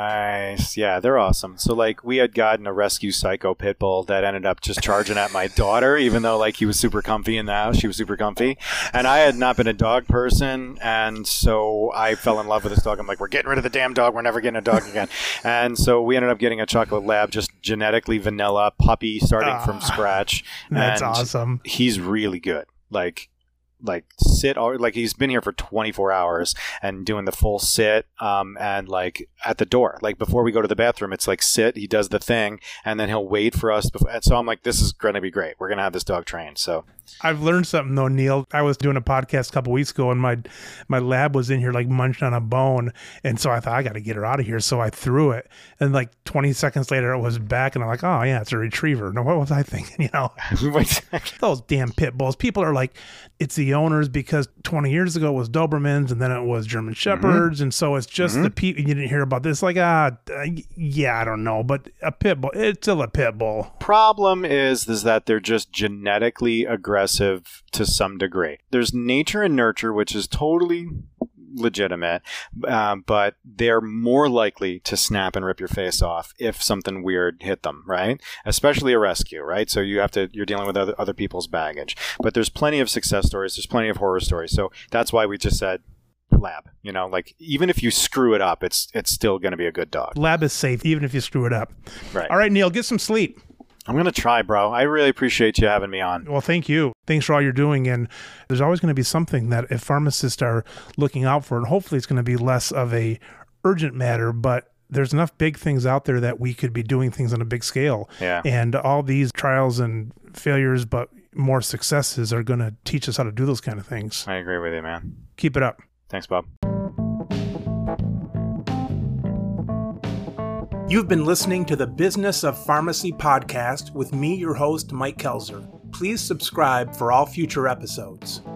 S2: Nice. Yeah, they're awesome. So, like, we had gotten a rescue psycho pit bull that ended up just charging at my daughter, even though, like, he was super comfy in the house. She was super comfy. And I had not been a dog person, and so I fell in love with this dog. I'm like, we're getting rid of the damn dog. We're never getting a dog again. And so we ended up getting a chocolate lab, just genetically vanilla puppy, starting ah, from scratch.
S1: That's
S2: and
S1: awesome.
S2: He's really good. Like, like sit all, like he's been here for twenty-four hours and doing the full sit um and like at the door, like before we go to the bathroom, it's like sit, he does the thing and then he'll wait for us before, and so I'm like, this is gonna be great, we're gonna have this dog trained. So
S1: I've learned something though, Neil. I was doing a podcast a couple weeks ago and my my lab was in here like munching on a bone, and so I thought I got to get her out of here, so I threw it, and like twenty seconds later it was back, and I'm like, oh yeah, it's a retriever. No, what was I thinking? You know, those damn pit bulls. People are like, it's the owners because twenty years ago it was Dobermans and then it was German Shepherds, mm-hmm. and so it's just mm-hmm. the people. You didn't hear about this, like ah, uh, yeah, I don't know, but a pit bull, it's still a pit bull.
S2: Problem is, is that they're just genetically aggressive to some degree. There's nature and nurture, which is totally legitimate, um, but they're more likely to snap and rip your face off if something weird hit them, right? Especially a rescue, right? So you have to, you're dealing with other, other people's baggage. But there's plenty of success stories. There's plenty of horror stories. So that's why we just said lab. You know, like even if you screw it up, it's it's still going to be a good dog.
S1: Lab is safe, even if you screw it up.
S2: Right.
S1: All right, Neil, get some sleep.
S2: I'm going to try, bro. I really appreciate you having me on.
S1: Well, thank you. Thanks for all you're doing. And there's always going to be something that if pharmacists are looking out for, and hopefully it's going to be less of a urgent matter, but there's enough big things out there that we could be doing things on a big scale.
S2: Yeah.
S1: And all these trials and failures, but more successes are going to teach us how to do those kind of things.
S2: I agree with you, man.
S1: Keep it up.
S2: Thanks, Bob.
S1: You've been listening to the Business of Pharmacy podcast with me, your host, Mike Kelzer. Please subscribe for all future episodes.